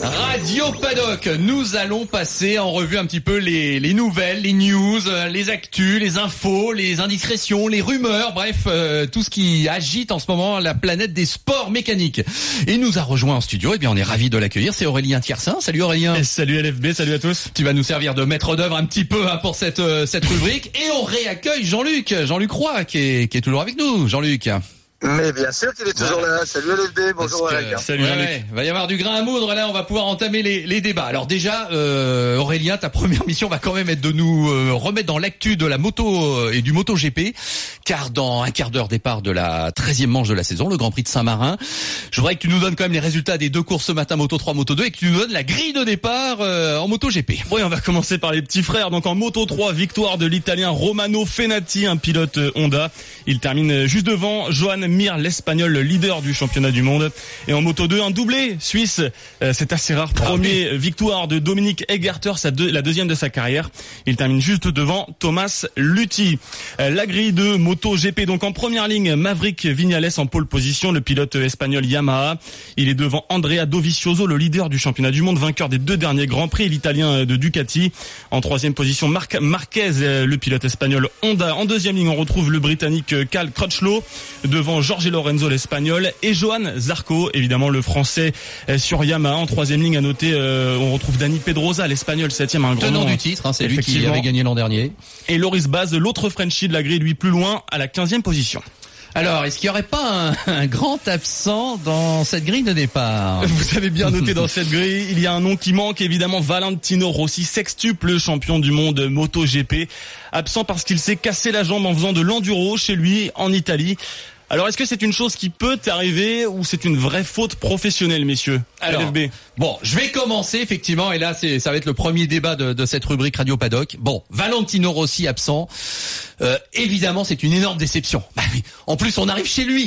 Radio Paddock, nous allons passer en revue un petit peu les, les nouvelles, les news, les actus, les infos, les indiscrétions, les rumeurs, bref, euh, tout ce qui agite en ce moment la planète des sports mécaniques. Et il nous a rejoint en studio, et bien on est ravis de l'accueillir, c'est Aurélien Thiersin. Salut Aurélien. Et salut L F B, salut à tous. Tu vas nous servir de maître d'œuvre un petit peu hein, pour cette euh, cette rubrique. Et on réaccueille Jean-Luc, Jean-Luc Roy qui est, qui est toujours avec nous. Jean-Luc. Mais bien sûr qu'il est toujours ouais. là. Salut L F B, bonjour Aurélien. Salut Jean-Luc. Ouais, va y avoir du grain à moudre là, on va pouvoir entamer les, les débats. Alors déjà, euh, Aurélien, ta première mission va quand même être de nous euh, remettre dans l'actu de la moto euh, et du MotoGP, car dans un quart d'heure départ de la treizième manche de la saison, le Grand Prix de Saint-Marin, je voudrais que tu nous donnes quand même les résultats des deux courses ce matin, Moto trois, Moto deux, et que tu nous donnes la grille de départ euh, en MotoGP. Oui, on va commencer par les petits frères. Donc en Moto trois, victoire de l'Italien Romano Fenati, un pilote Honda. Il termine juste devant Joan Mir, l'Espagnol, le leader du championnat du monde. Et en Moto deux, un doublé suisse, euh, c'est assez rare. Premier victoire de Dominique Egerter, sa deux, la deuxième de sa carrière. Il termine juste devant Thomas Luthi. Euh, la grille de MotoGP, donc en première ligne, Maverick Viñales en pole position, le pilote espagnol Yamaha. Il est devant Andrea Dovizioso, le leader du championnat du monde, vainqueur des deux derniers Grands Prix, l'Italien de Ducati. En troisième position, Marc Marquez, le pilote espagnol Honda. En deuxième ligne, on retrouve le Britannique Cal Crutchlow, devant Jorge Lorenzo, l'espagnol, et Johan Zarco, évidemment le français sur Yamaha. En troisième ligne, à noter, euh, on retrouve Dani Pedrosa, l'espagnol, septième, un grand tenant nom du titre, hein, c'est lui qui avait gagné l'an dernier. Et Loris Baz, l'autre Frenchie de la grille, lui plus loin, à la quinzième position. Alors, est-ce qu'il n'y aurait pas un, un grand absent dans cette grille de départ? Vous avez bien noté dans cette grille, il y a un nom qui manque, évidemment, Valentino Rossi, sextuple champion du monde MotoGP. Absent parce qu'il s'est cassé la jambe en faisant de l'enduro chez lui, en Italie. Alors, est-ce que c'est une chose qui peut arriver ou c'est une vraie faute professionnelle, messieurs? Alors, L F B. Bon, je vais commencer effectivement, et là, c'est, ça va être le premier débat de, de cette rubrique Radio Paddock. Bon, Valentino Rossi absent. Euh, évidemment, c'est une énorme déception. Bah oui. En plus, on arrive chez lui.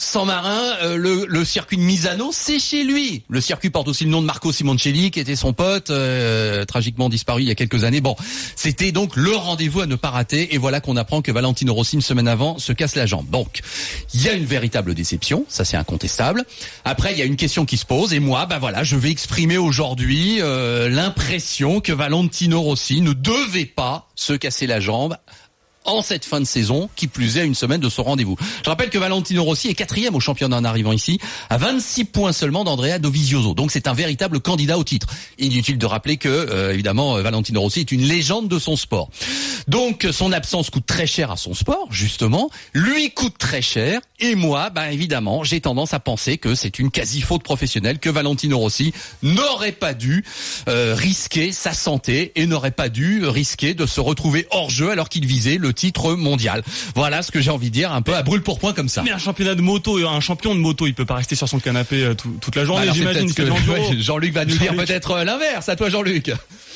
San Marin, euh, le, le circuit de Misano, c'est chez lui. Le circuit porte aussi le nom de Marco Simoncelli, qui était son pote, euh, tragiquement disparu il y a quelques années. Bon, c'était donc le rendez-vous à ne pas rater. Et voilà qu'on apprend que Valentino Rossi, une semaine avant, se casse la jambe. Donc, il y a une véritable déception, ça c'est incontestable. Après, il y a une question qui se pose. Et moi, bah voilà, je vais exprimer aujourd'hui euh, l'impression que Valentino Rossi ne devait pas se casser la jambe en cette fin de saison, qui plus est à une semaine de son rendez-vous. Je rappelle que Valentino Rossi est quatrième au championnat en arrivant ici, à vingt-six points seulement d'Andrea Dovizioso. Donc c'est un véritable candidat au titre. Inutile de rappeler que, euh, évidemment, Valentino Rossi est une légende de son sport. Donc son absence coûte très cher à son sport, justement. Lui coûte très cher. Et moi, bah évidemment, j'ai tendance à penser que c'est une quasi-faute professionnelle, que Valentino Rossi n'aurait pas dû euh, risquer sa santé et n'aurait pas dû risquer de se retrouver hors jeu alors qu'il visait le titre mondial. Voilà ce que j'ai envie de dire, un peu à brûle-pourpoint comme ça. Mais un championnat de moto, un champion de moto, il peut pas rester sur son canapé euh, tout, toute la journée, bah j'imagine. Que, ouais, Jean-Luc va nous Jean-Luc. dire peut-être l'inverse. À toi, Jean-Luc.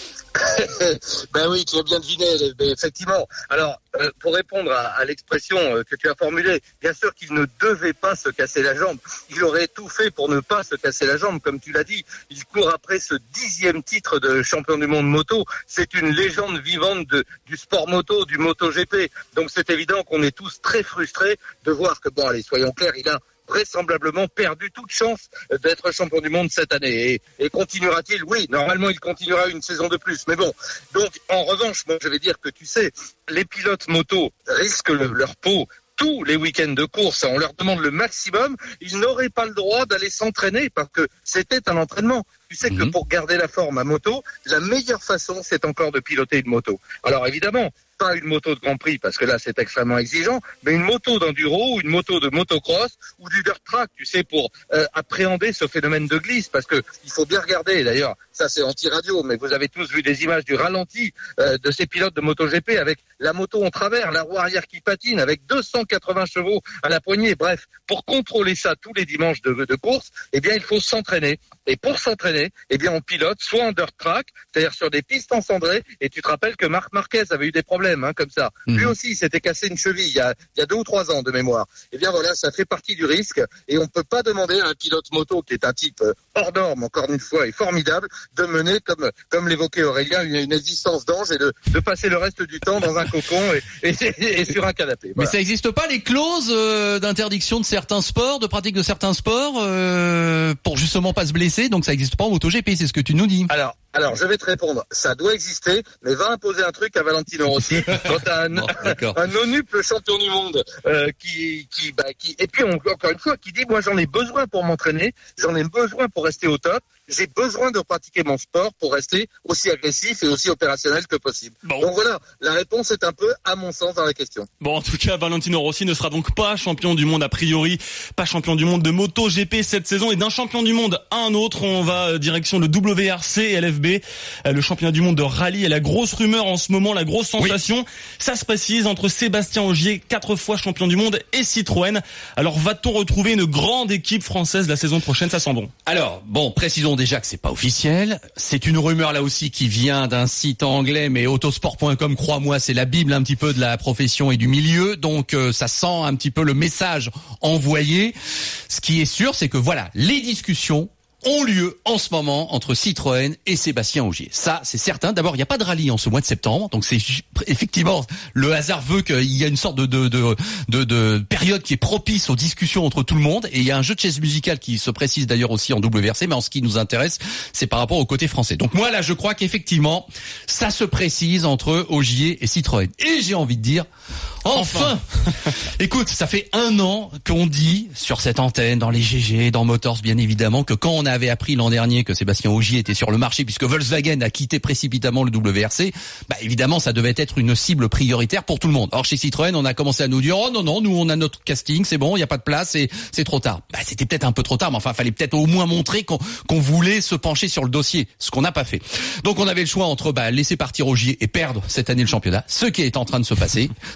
Ben oui, tu as bien deviné, mais effectivement. Alors, euh, pour répondre à, à l'expression euh, que tu as formulée, bien sûr qu'il ne devait pas se casser la jambe. Il aurait tout fait pour ne pas se casser la jambe, comme tu l'as dit. Il court après ce dixième titre de champion du monde moto. C'est une légende vivante de, du sport moto, du MotoGP. Donc c'est évident qu'on est tous très frustrés de voir que, bon, allez, soyons clairs, il a vraisemblablement perdu toute chance d'être champion du monde cette année. Et, et continuera-t-il? Oui, normalement il continuera une saison de plus. Mais bon, donc en revanche, moi je vais dire que tu sais, les pilotes moto risquent le, leur peau tous les week-ends de course. On leur demande le maximum. Ils n'auraient pas le droit d'aller s'entraîner parce que c'était un entraînement. Tu sais que pour garder la forme à moto, la meilleure façon, c'est encore de piloter une moto. Alors évidemment, pas une moto de Grand Prix, parce que là, c'est extrêmement exigeant, mais une moto d'enduro ou une moto de motocross ou du dirt track, tu sais, pour euh, appréhender ce phénomène de glisse, parce que il faut bien regarder, d'ailleurs, ça c'est anti-radio, mais vous avez tous vu des images du ralenti euh, de ces pilotes de MotoGP avec la moto en travers, la roue arrière qui patine, avec deux cent quatre-vingts chevaux à la poignée. Bref, pour contrôler ça tous les dimanches de, de course, eh bien, il faut s'entraîner. Et pour s'entraîner, eh bien, on pilote soit en dirt track, c'est-à-dire sur des pistes encendrées, et tu te rappelles que Marc Marquez avait eu des problèmes, hein, comme ça. Mmh. Lui aussi, il s'était cassé une cheville il y, a, il y a deux ou trois ans de mémoire. Eh bien, voilà, ça fait partie du risque, et on ne peut pas demander à un pilote moto, qui est un type hors norme, encore une fois, et formidable, de mener, comme, comme l'évoquait Aurélien, une, une existence d'ange, et de, de passer le reste du temps dans un cocon et, et, et sur un canapé. Voilà. Mais ça n'existe pas, les clauses euh, d'interdiction de certains sports, de pratique de certains sports, euh, pour justement pas se blesser, donc ça n'existe pas en MotoGP, c'est ce que tu nous dis. Alors, alors, je vais te répondre. Ça doit exister, mais va imposer un truc à Valentino Rossi. Quand t'as un, bon, un onuple champion du monde euh, qui, qui, bah, qui, et puis on, encore une fois, qui dit, moi j'en ai besoin pour m'entraîner, j'en ai besoin pour rester au top. J'ai besoin de pratiquer mon sport pour rester aussi agressif et aussi opérationnel que possible. Bon. Donc voilà, la réponse est un peu, à mon sens, dans la question. Bon, en tout cas, Valentino Rossi ne sera donc pas champion du monde a priori, pas champion du monde de MotoGP cette saison, et d'un champion du monde à un autre, on va direction le W R C L F B, le championnat du monde de rallye, et la grosse rumeur en ce moment, la grosse sensation, oui. Ça se précise entre Sébastien Ogier, quatre fois champion du monde, et Citroën. Alors va-t-on retrouver une grande équipe française la saison prochaine? Ça sent bon. Alors, bon, précisons déjà que c'est pas officiel. C'est une rumeur là aussi qui vient d'un site anglais, mais autosport point com, crois-moi, c'est la bible un petit peu de la profession et du milieu. Donc euh, ça sent un petit peu le message envoyé. Ce qui est sûr, c'est que voilà, les discussions ont lieu en ce moment entre Citroën et Sébastien Ogier. Ça, c'est certain. D'abord, il n'y a pas de rallye en ce mois de septembre, donc c'est effectivement, le hasard veut qu'il y a une sorte de, de, de, de, de période qui est propice aux discussions entre tout le monde. Et il y a un jeu de chaises musicales qui se précise d'ailleurs aussi en W R C, mais en ce qui nous intéresse, c'est par rapport au côté français. Donc moi, là, je crois qu'effectivement, ça se précise entre Ogier et Citroën. Et j'ai envie de dire, enfin, enfin. Écoute, ça fait un an qu'on dit sur cette antenne, dans les G G, dans Motors bien évidemment, que quand on avait appris l'an dernier que Sébastien Ogier était sur le marché puisque Volkswagen a quitté précipitamment le W R C, bah évidemment ça devait être une cible prioritaire pour tout le monde. Or chez Citroën, on a commencé à nous dire oh non non, nous on a notre casting, c'est bon, il y a pas de place, et c'est trop tard. Bah c'était peut-être un peu trop tard, mais enfin fallait peut-être au moins montrer qu'on qu'on voulait se pencher sur le dossier, ce qu'on n'a pas fait. Donc on avait le choix entre bah laisser partir Ogier et perdre cette année le championnat, ce qui est en train de se passer. Citroën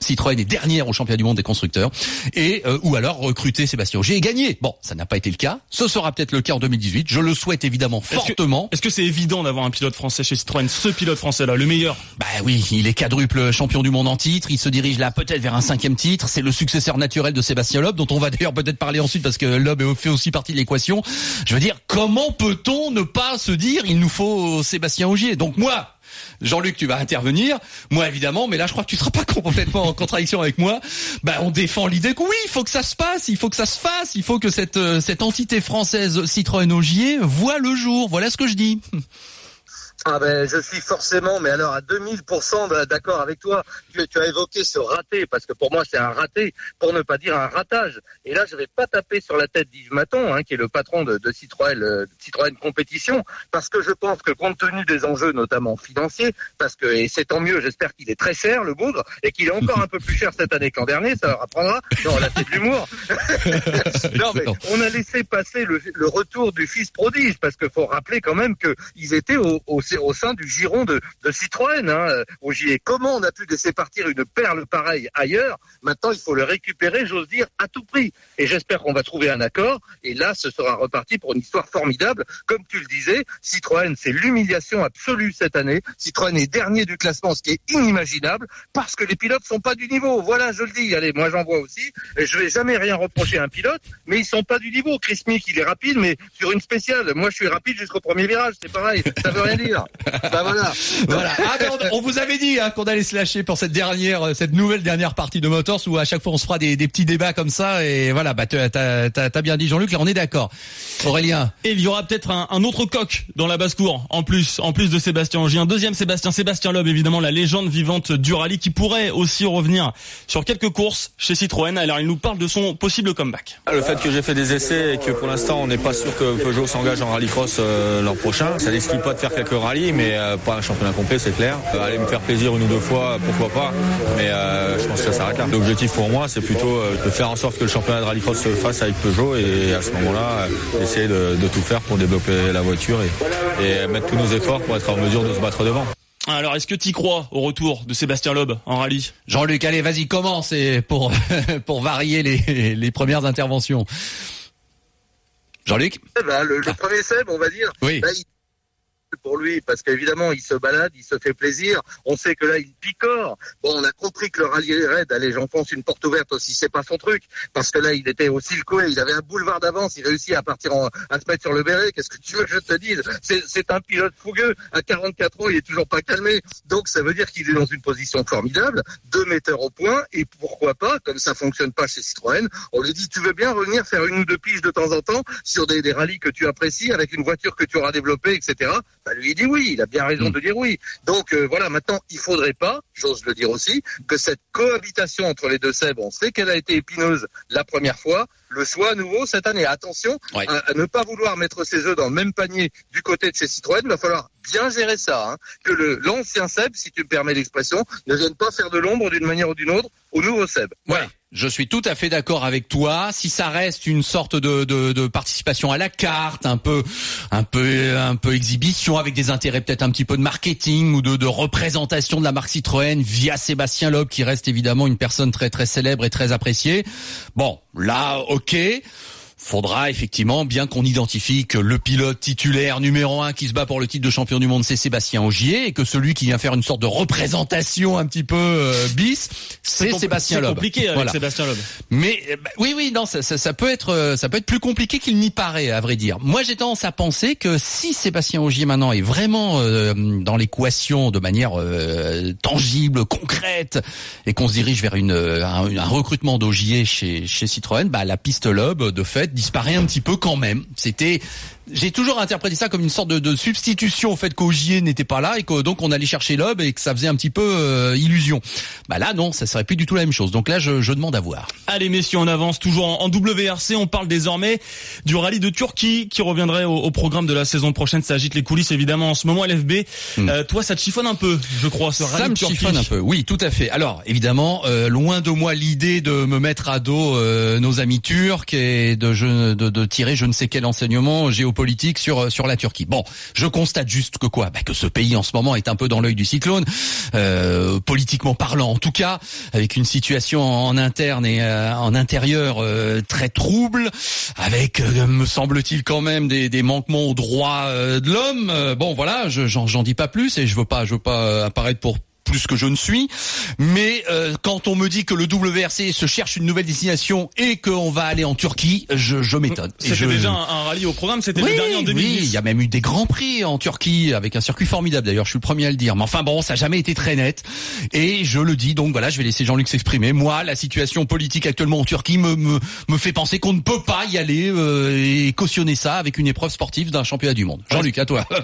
est dernière au championnat du monde des constructeurs, et euh, ou alors recruter Sébastien Ogier et gagner. Bon, ça n'a pas été le cas. Ce sera peut-être le cas en deux mille dix-huit. Je le souhaite évidemment est-ce fortement. Que, est-ce que c'est évident d'avoir un pilote français chez Citroën, ce pilote français-là, le meilleur? Bah oui, il est quadruple champion du monde en titre. Il se dirige là peut-être vers un cinquième titre. C'est le successeur naturel de Sébastien Loeb, dont on va d'ailleurs peut-être parler ensuite parce que Loeb fait aussi partie de l'équation. Je veux dire, comment peut-on ne pas se dire il nous faut Sébastien Ogier? Donc moi, Jean-Luc, tu vas intervenir. Moi, évidemment, mais là, je crois que tu seras pas complètement en contradiction avec moi. Bah, on défend l'idée que oui, il faut que ça se passe, il faut que ça se fasse, il faut que cette cette entité française Citroën Ogier voit le jour. Voilà ce que je dis. Ah ben, je suis forcément, mais alors à deux mille pour cent d'accord avec toi. Tu, tu as évoqué ce raté, parce que pour moi c'est un raté, pour ne pas dire un ratage. Et là, je vais pas taper sur la tête d'Yves Maton, hein, qui est le patron de, de Citroën, de Citroën Compétition, parce que je pense que compte tenu des enjeux, notamment financiers, parce que, et c'est tant mieux, j'espère qu'il est très cher, le bougre, et qu'il est encore un peu plus cher cette année qu'an dernier, ça leur apprendra. Non, là c'est de l'humour. Non, mais on a laissé passer le, le retour du fils prodige, parce qu'il faut rappeler quand même qu'ils étaient au, au au sein du giron de, de Citroën, hein, Ogier. Comment on a pu laisser partir une perle pareille ailleurs? Maintenant, il faut le récupérer, j'ose dire, à tout prix. Et j'espère qu'on va trouver un accord. Et là, ce sera reparti pour une histoire formidable. Comme tu le disais, Citroën, c'est l'humiliation absolue cette année. Citroën est dernier du classement, ce qui est inimaginable, parce que les pilotes sont pas du niveau. Voilà, je le dis. Allez, moi j'en vois aussi. Et je vais jamais rien reprocher à un pilote, mais ils sont pas du niveau. Chris Mick, il est rapide, mais sur une spéciale. Moi, je suis rapide jusqu'au premier virage. C'est pareil. Ça veut rien dire. Bah voilà. Voilà. Ah, ben on, on vous avait dit hein, qu'on allait se lâcher pour cette dernière, cette nouvelle dernière partie de Motors où à chaque fois on se fera des, des petits débats comme ça et voilà. Bah t'as, t'as, t'as bien dit Jean-Luc, là on est d'accord. Aurélien. Et il y aura peut-être un, un autre coq dans la basse-cour en plus, en plus de Sébastien Ogier, un deuxième Sébastien, Sébastien Loeb évidemment, la légende vivante du rallye qui pourrait aussi revenir sur quelques courses chez Citroën. Alors il nous parle de son possible comeback. Le fait que j'ai fait des essais et que pour l'instant on n'est pas sûr que Peugeot s'engage en rallycross euh, l'an prochain, ça n'exclut pas de faire quelques rallyes, mais euh, pas un championnat complet, c'est clair. Euh, aller me faire plaisir une ou deux fois, pourquoi pas, mais euh, je pense que ça s'arrête là. L'objectif pour moi, c'est plutôt euh, de faire en sorte que le championnat de rallycross se fasse avec Peugeot et à ce moment-là, euh, essayer de, de tout faire pour développer la voiture et, et mettre tous nos efforts pour être en mesure de se battre devant. Alors, est-ce que t'y crois au retour de Sébastien Loeb en rallye? Jean-Luc, allez, vas-y, commence et pour pour varier les les premières interventions. Jean-Luc. Eh ben, le, le ah. premier Seb, on va dire. Oui. Là, il... pour lui, parce qu'évidemment, il se balade, il se fait plaisir. On sait que là, il picore. Bon, on a compris que le rallye raid, allez, j'enfonce une porte ouverte aussi, c'est pas son truc. Parce que là, il était au Silcoé, il avait un boulevard d'avance, il réussit à partir en, à se mettre sur le béret. Qu'est-ce que tu veux que je te dise? C'est, c'est un pilote fougueux. À quarante-quatre ans, il est toujours pas calmé. Donc, ça veut dire qu'il est dans une position formidable, deux metteurs au point, et pourquoi pas, comme ça fonctionne pas chez Citroën, on lui dit, tu veux bien revenir faire une ou deux piges de temps en temps sur des, des rallyes que tu apprécies, avec une voiture que tu auras développée, et cetera. Bah, lui, il dit oui, il a bien raison de dire oui. Donc euh, voilà, maintenant, il faudrait pas, j'ose le dire aussi, que cette cohabitation entre les deux Seb, on sait qu'elle a été épineuse la première fois, le soit à nouveau cette année. Attention ouais. à, à ne pas vouloir mettre ses œufs dans le même panier du côté de chez Citroën, il va falloir bien gérer ça, hein, que le, l'ancien Seb, si tu me permets l'expression, ne vienne pas faire de l'ombre d'une manière ou d'une autre au nouveau Seb. Voilà. Ouais. Je suis tout à fait d'accord avec toi. Si ça reste une sorte de, de, de participation à la carte, un peu, un peu, un peu exhibition avec des intérêts peut-être un petit peu de marketing ou de, de représentation de la marque Citroën via Sébastien Loeb, qui reste évidemment une personne très très célèbre et très appréciée. Bon, là, ok. Faudra effectivement bien qu'on identifie que le pilote titulaire numéro un qui se bat pour le titre de champion du monde, c'est Sébastien Ogier, et que celui qui vient faire une sorte de représentation un petit peu euh, bis, c'est, c'est Sébastien Loeb. C'est compliqué avec voilà. Sébastien Loeb. Mais bah, oui, oui, non, ça, ça, ça peut être, ça peut être plus compliqué qu'il n'y paraît, à vrai dire. Moi, j'ai tendance à penser que si Sébastien Ogier maintenant est vraiment euh, dans l'équation de manière euh, tangible, concrète, et qu'on se dirige vers une un, un recrutement d'Ogier chez chez Citroën, bah la piste Loeb de fait disparaît un petit peu quand même. C'était, j'ai toujours interprété ça comme une sorte de, de substitution au fait qu'Ogier n'était pas là et que donc on allait chercher Loeb et que ça faisait un petit peu euh, illusion. Bah là non, ça serait plus du tout la même chose. Donc là je, je demande à voir. Allez messieurs, on avance toujours en, en W R C. On parle désormais du rallye de Turquie qui reviendrait au, au programme de la saison prochaine. Ça agite les coulisses évidemment en ce moment. L F B, hmm. euh, toi ça te chiffonne un peu, je crois, ce rallye ça de me Turquie. chiffonne un peu. Oui, tout à fait. Alors évidemment, euh, loin de moi l'idée de me mettre à dos euh, nos amis turcs et de, je, de, de tirer je ne sais quel enseignement géopolitique géopolitique sur sur la Turquie. Bon, je constate juste que quoi, bah, que ce pays en ce moment est un peu dans l'œil du cyclone, euh, politiquement parlant en tout cas, avec une situation en interne et euh, en intérieur euh, très trouble, avec euh, me semble-t-il quand même des, des manquements aux droits euh, de l'homme. Euh, bon voilà, je, j'en, j'en dis pas plus et je veux pas je veux pas euh, apparaître pour plus que je ne suis, mais euh, quand on me dit que le W R C se cherche une nouvelle destination et qu'on va aller en Turquie, je, je m'étonne. C'était je... déjà un, un rallye au programme, c'était oui, le dernier en deux mille dix. Oui, il y a même eu des grands prix en Turquie avec un circuit formidable d'ailleurs, je suis le premier à le dire. Mais enfin bon, ça n'a jamais été très net et je le dis, donc voilà, je vais laisser Jean-Luc s'exprimer. Moi, la situation politique actuellement en Turquie me me, me fait penser qu'on ne peut pas y aller euh, et cautionner ça avec une épreuve sportive d'un championnat du monde. Jean-Luc, à toi.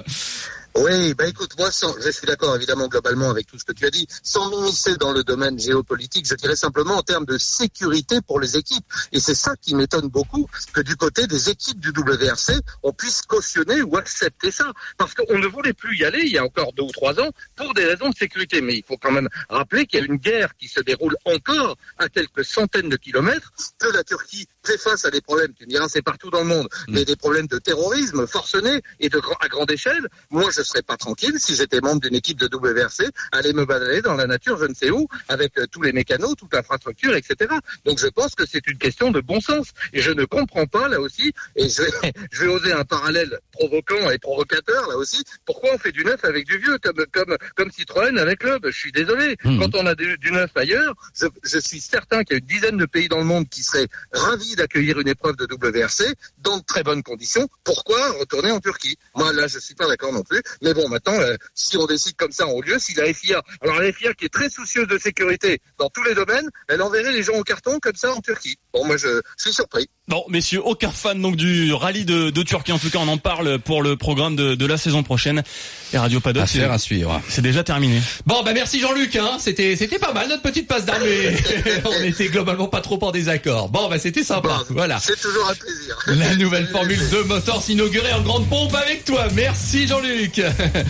Oui, bah écoute, moi, sans, je suis d'accord évidemment globalement avec tout ce que tu as dit. Sans m'immiscer dans le domaine géopolitique, je dirais simplement en termes de sécurité pour les équipes. Et c'est ça qui m'étonne beaucoup, que du côté des équipes du W R C, on puisse cautionner ou accepter ça. Parce qu'on ne voulait plus y aller il y a encore deux ou trois ans pour des raisons de sécurité. Mais il faut quand même rappeler qu'il y a une guerre qui se déroule encore à quelques centaines de kilomètres, que la Turquie fait face à des problèmes, tu me diras, c'est partout dans le monde, mais des problèmes de terrorisme forcené et de à grande échelle. Moi, je serais pas tranquille si j'étais membre d'une équipe de W R C, aller me balader dans la nature, je ne sais où, avec euh, tous les mécanos, toute l'infrastructure, et cetera. Donc je pense que c'est une question de bon sens. Et je ne comprends pas, là aussi, et je vais, je vais oser un parallèle provoquant et provocateur, là aussi, pourquoi on fait du neuf avec du vieux, comme, comme, comme Citroën avec Loeb. Je suis désolé. Mmh. Quand on a du, du neuf ailleurs, je, je suis certain qu'il y a une dizaine de pays dans le monde qui seraient ravis d'accueillir une épreuve de W R C dans de très bonnes conditions. Pourquoi retourner en Turquie? Moi, là, je suis pas d'accord non plus. Mais bon, maintenant, euh, si on décide comme ça en haut lieu, si la F I A, alors la F I A qui est très soucieuse de sécurité dans tous les domaines, elle enverrait les gens au carton comme ça en Turquie. Bon, moi, je, je suis surpris. Bon, messieurs, aucun fan donc du rallye de, de Turquie. En tout cas, on en parle pour le programme de, de la saison prochaine. Et Radio Paddock, c'est à suivre. C'est déjà terminé. Bon, bah merci Jean-Luc. Hein. C'était, c'était pas mal notre petite passe d'armée. On était globalement pas trop en désaccord. Bon, bah c'était sympa. Bon, voilà. C'est toujours un plaisir. La nouvelle formule de Motors inaugurée en grande pompe avec toi. Merci Jean-Luc.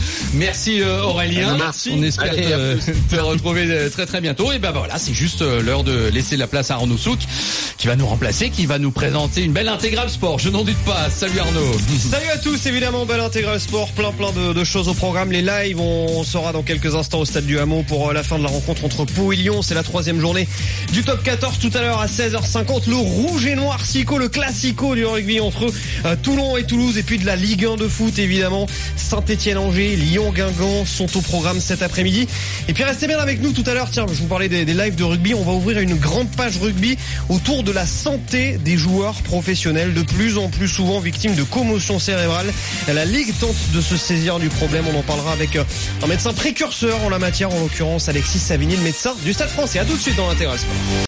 Merci euh, Aurélien. Merci. On espère Allez, te, te retrouver très très bientôt. Et ben bah, voilà, c'est juste euh, l'heure de laisser la place à Arnaud Souk qui va nous remplacer, qui va nous présenter une belle intégrale sport. Je n'en doute pas. Salut Arnaud. Salut à tous, évidemment, belle intégrale sport, plein plein de, de choses au programme. Les lives, on sera dans quelques instants au stade du Hameau pour la fin de la rencontre entre Pau et Lyon. C'est la troisième journée du top quatorze tout à l'heure à seize heures cinquante. Le rouge et noir Sico, le classico du rugby entre euh, Toulon et Toulouse. Et puis de la Ligue un de foot, évidemment. Saint-Étienne-Angers, Lyon-Guingamp sont au programme cet après-midi. Et puis restez bien avec nous tout à l'heure. Tiens, je vous parlais des, des lives de rugby. On va ouvrir une grande page rugby autour de la santé des joueurs professionnels, de plus en plus souvent victimes de commotion cérébrale. La Ligue tente de se saisir du problème. On en parlera avec un médecin précurseur en la matière, en l'occurrence Alexis Savigny, le médecin du Stade Français. À tout de suite dans l'Intégral Sport.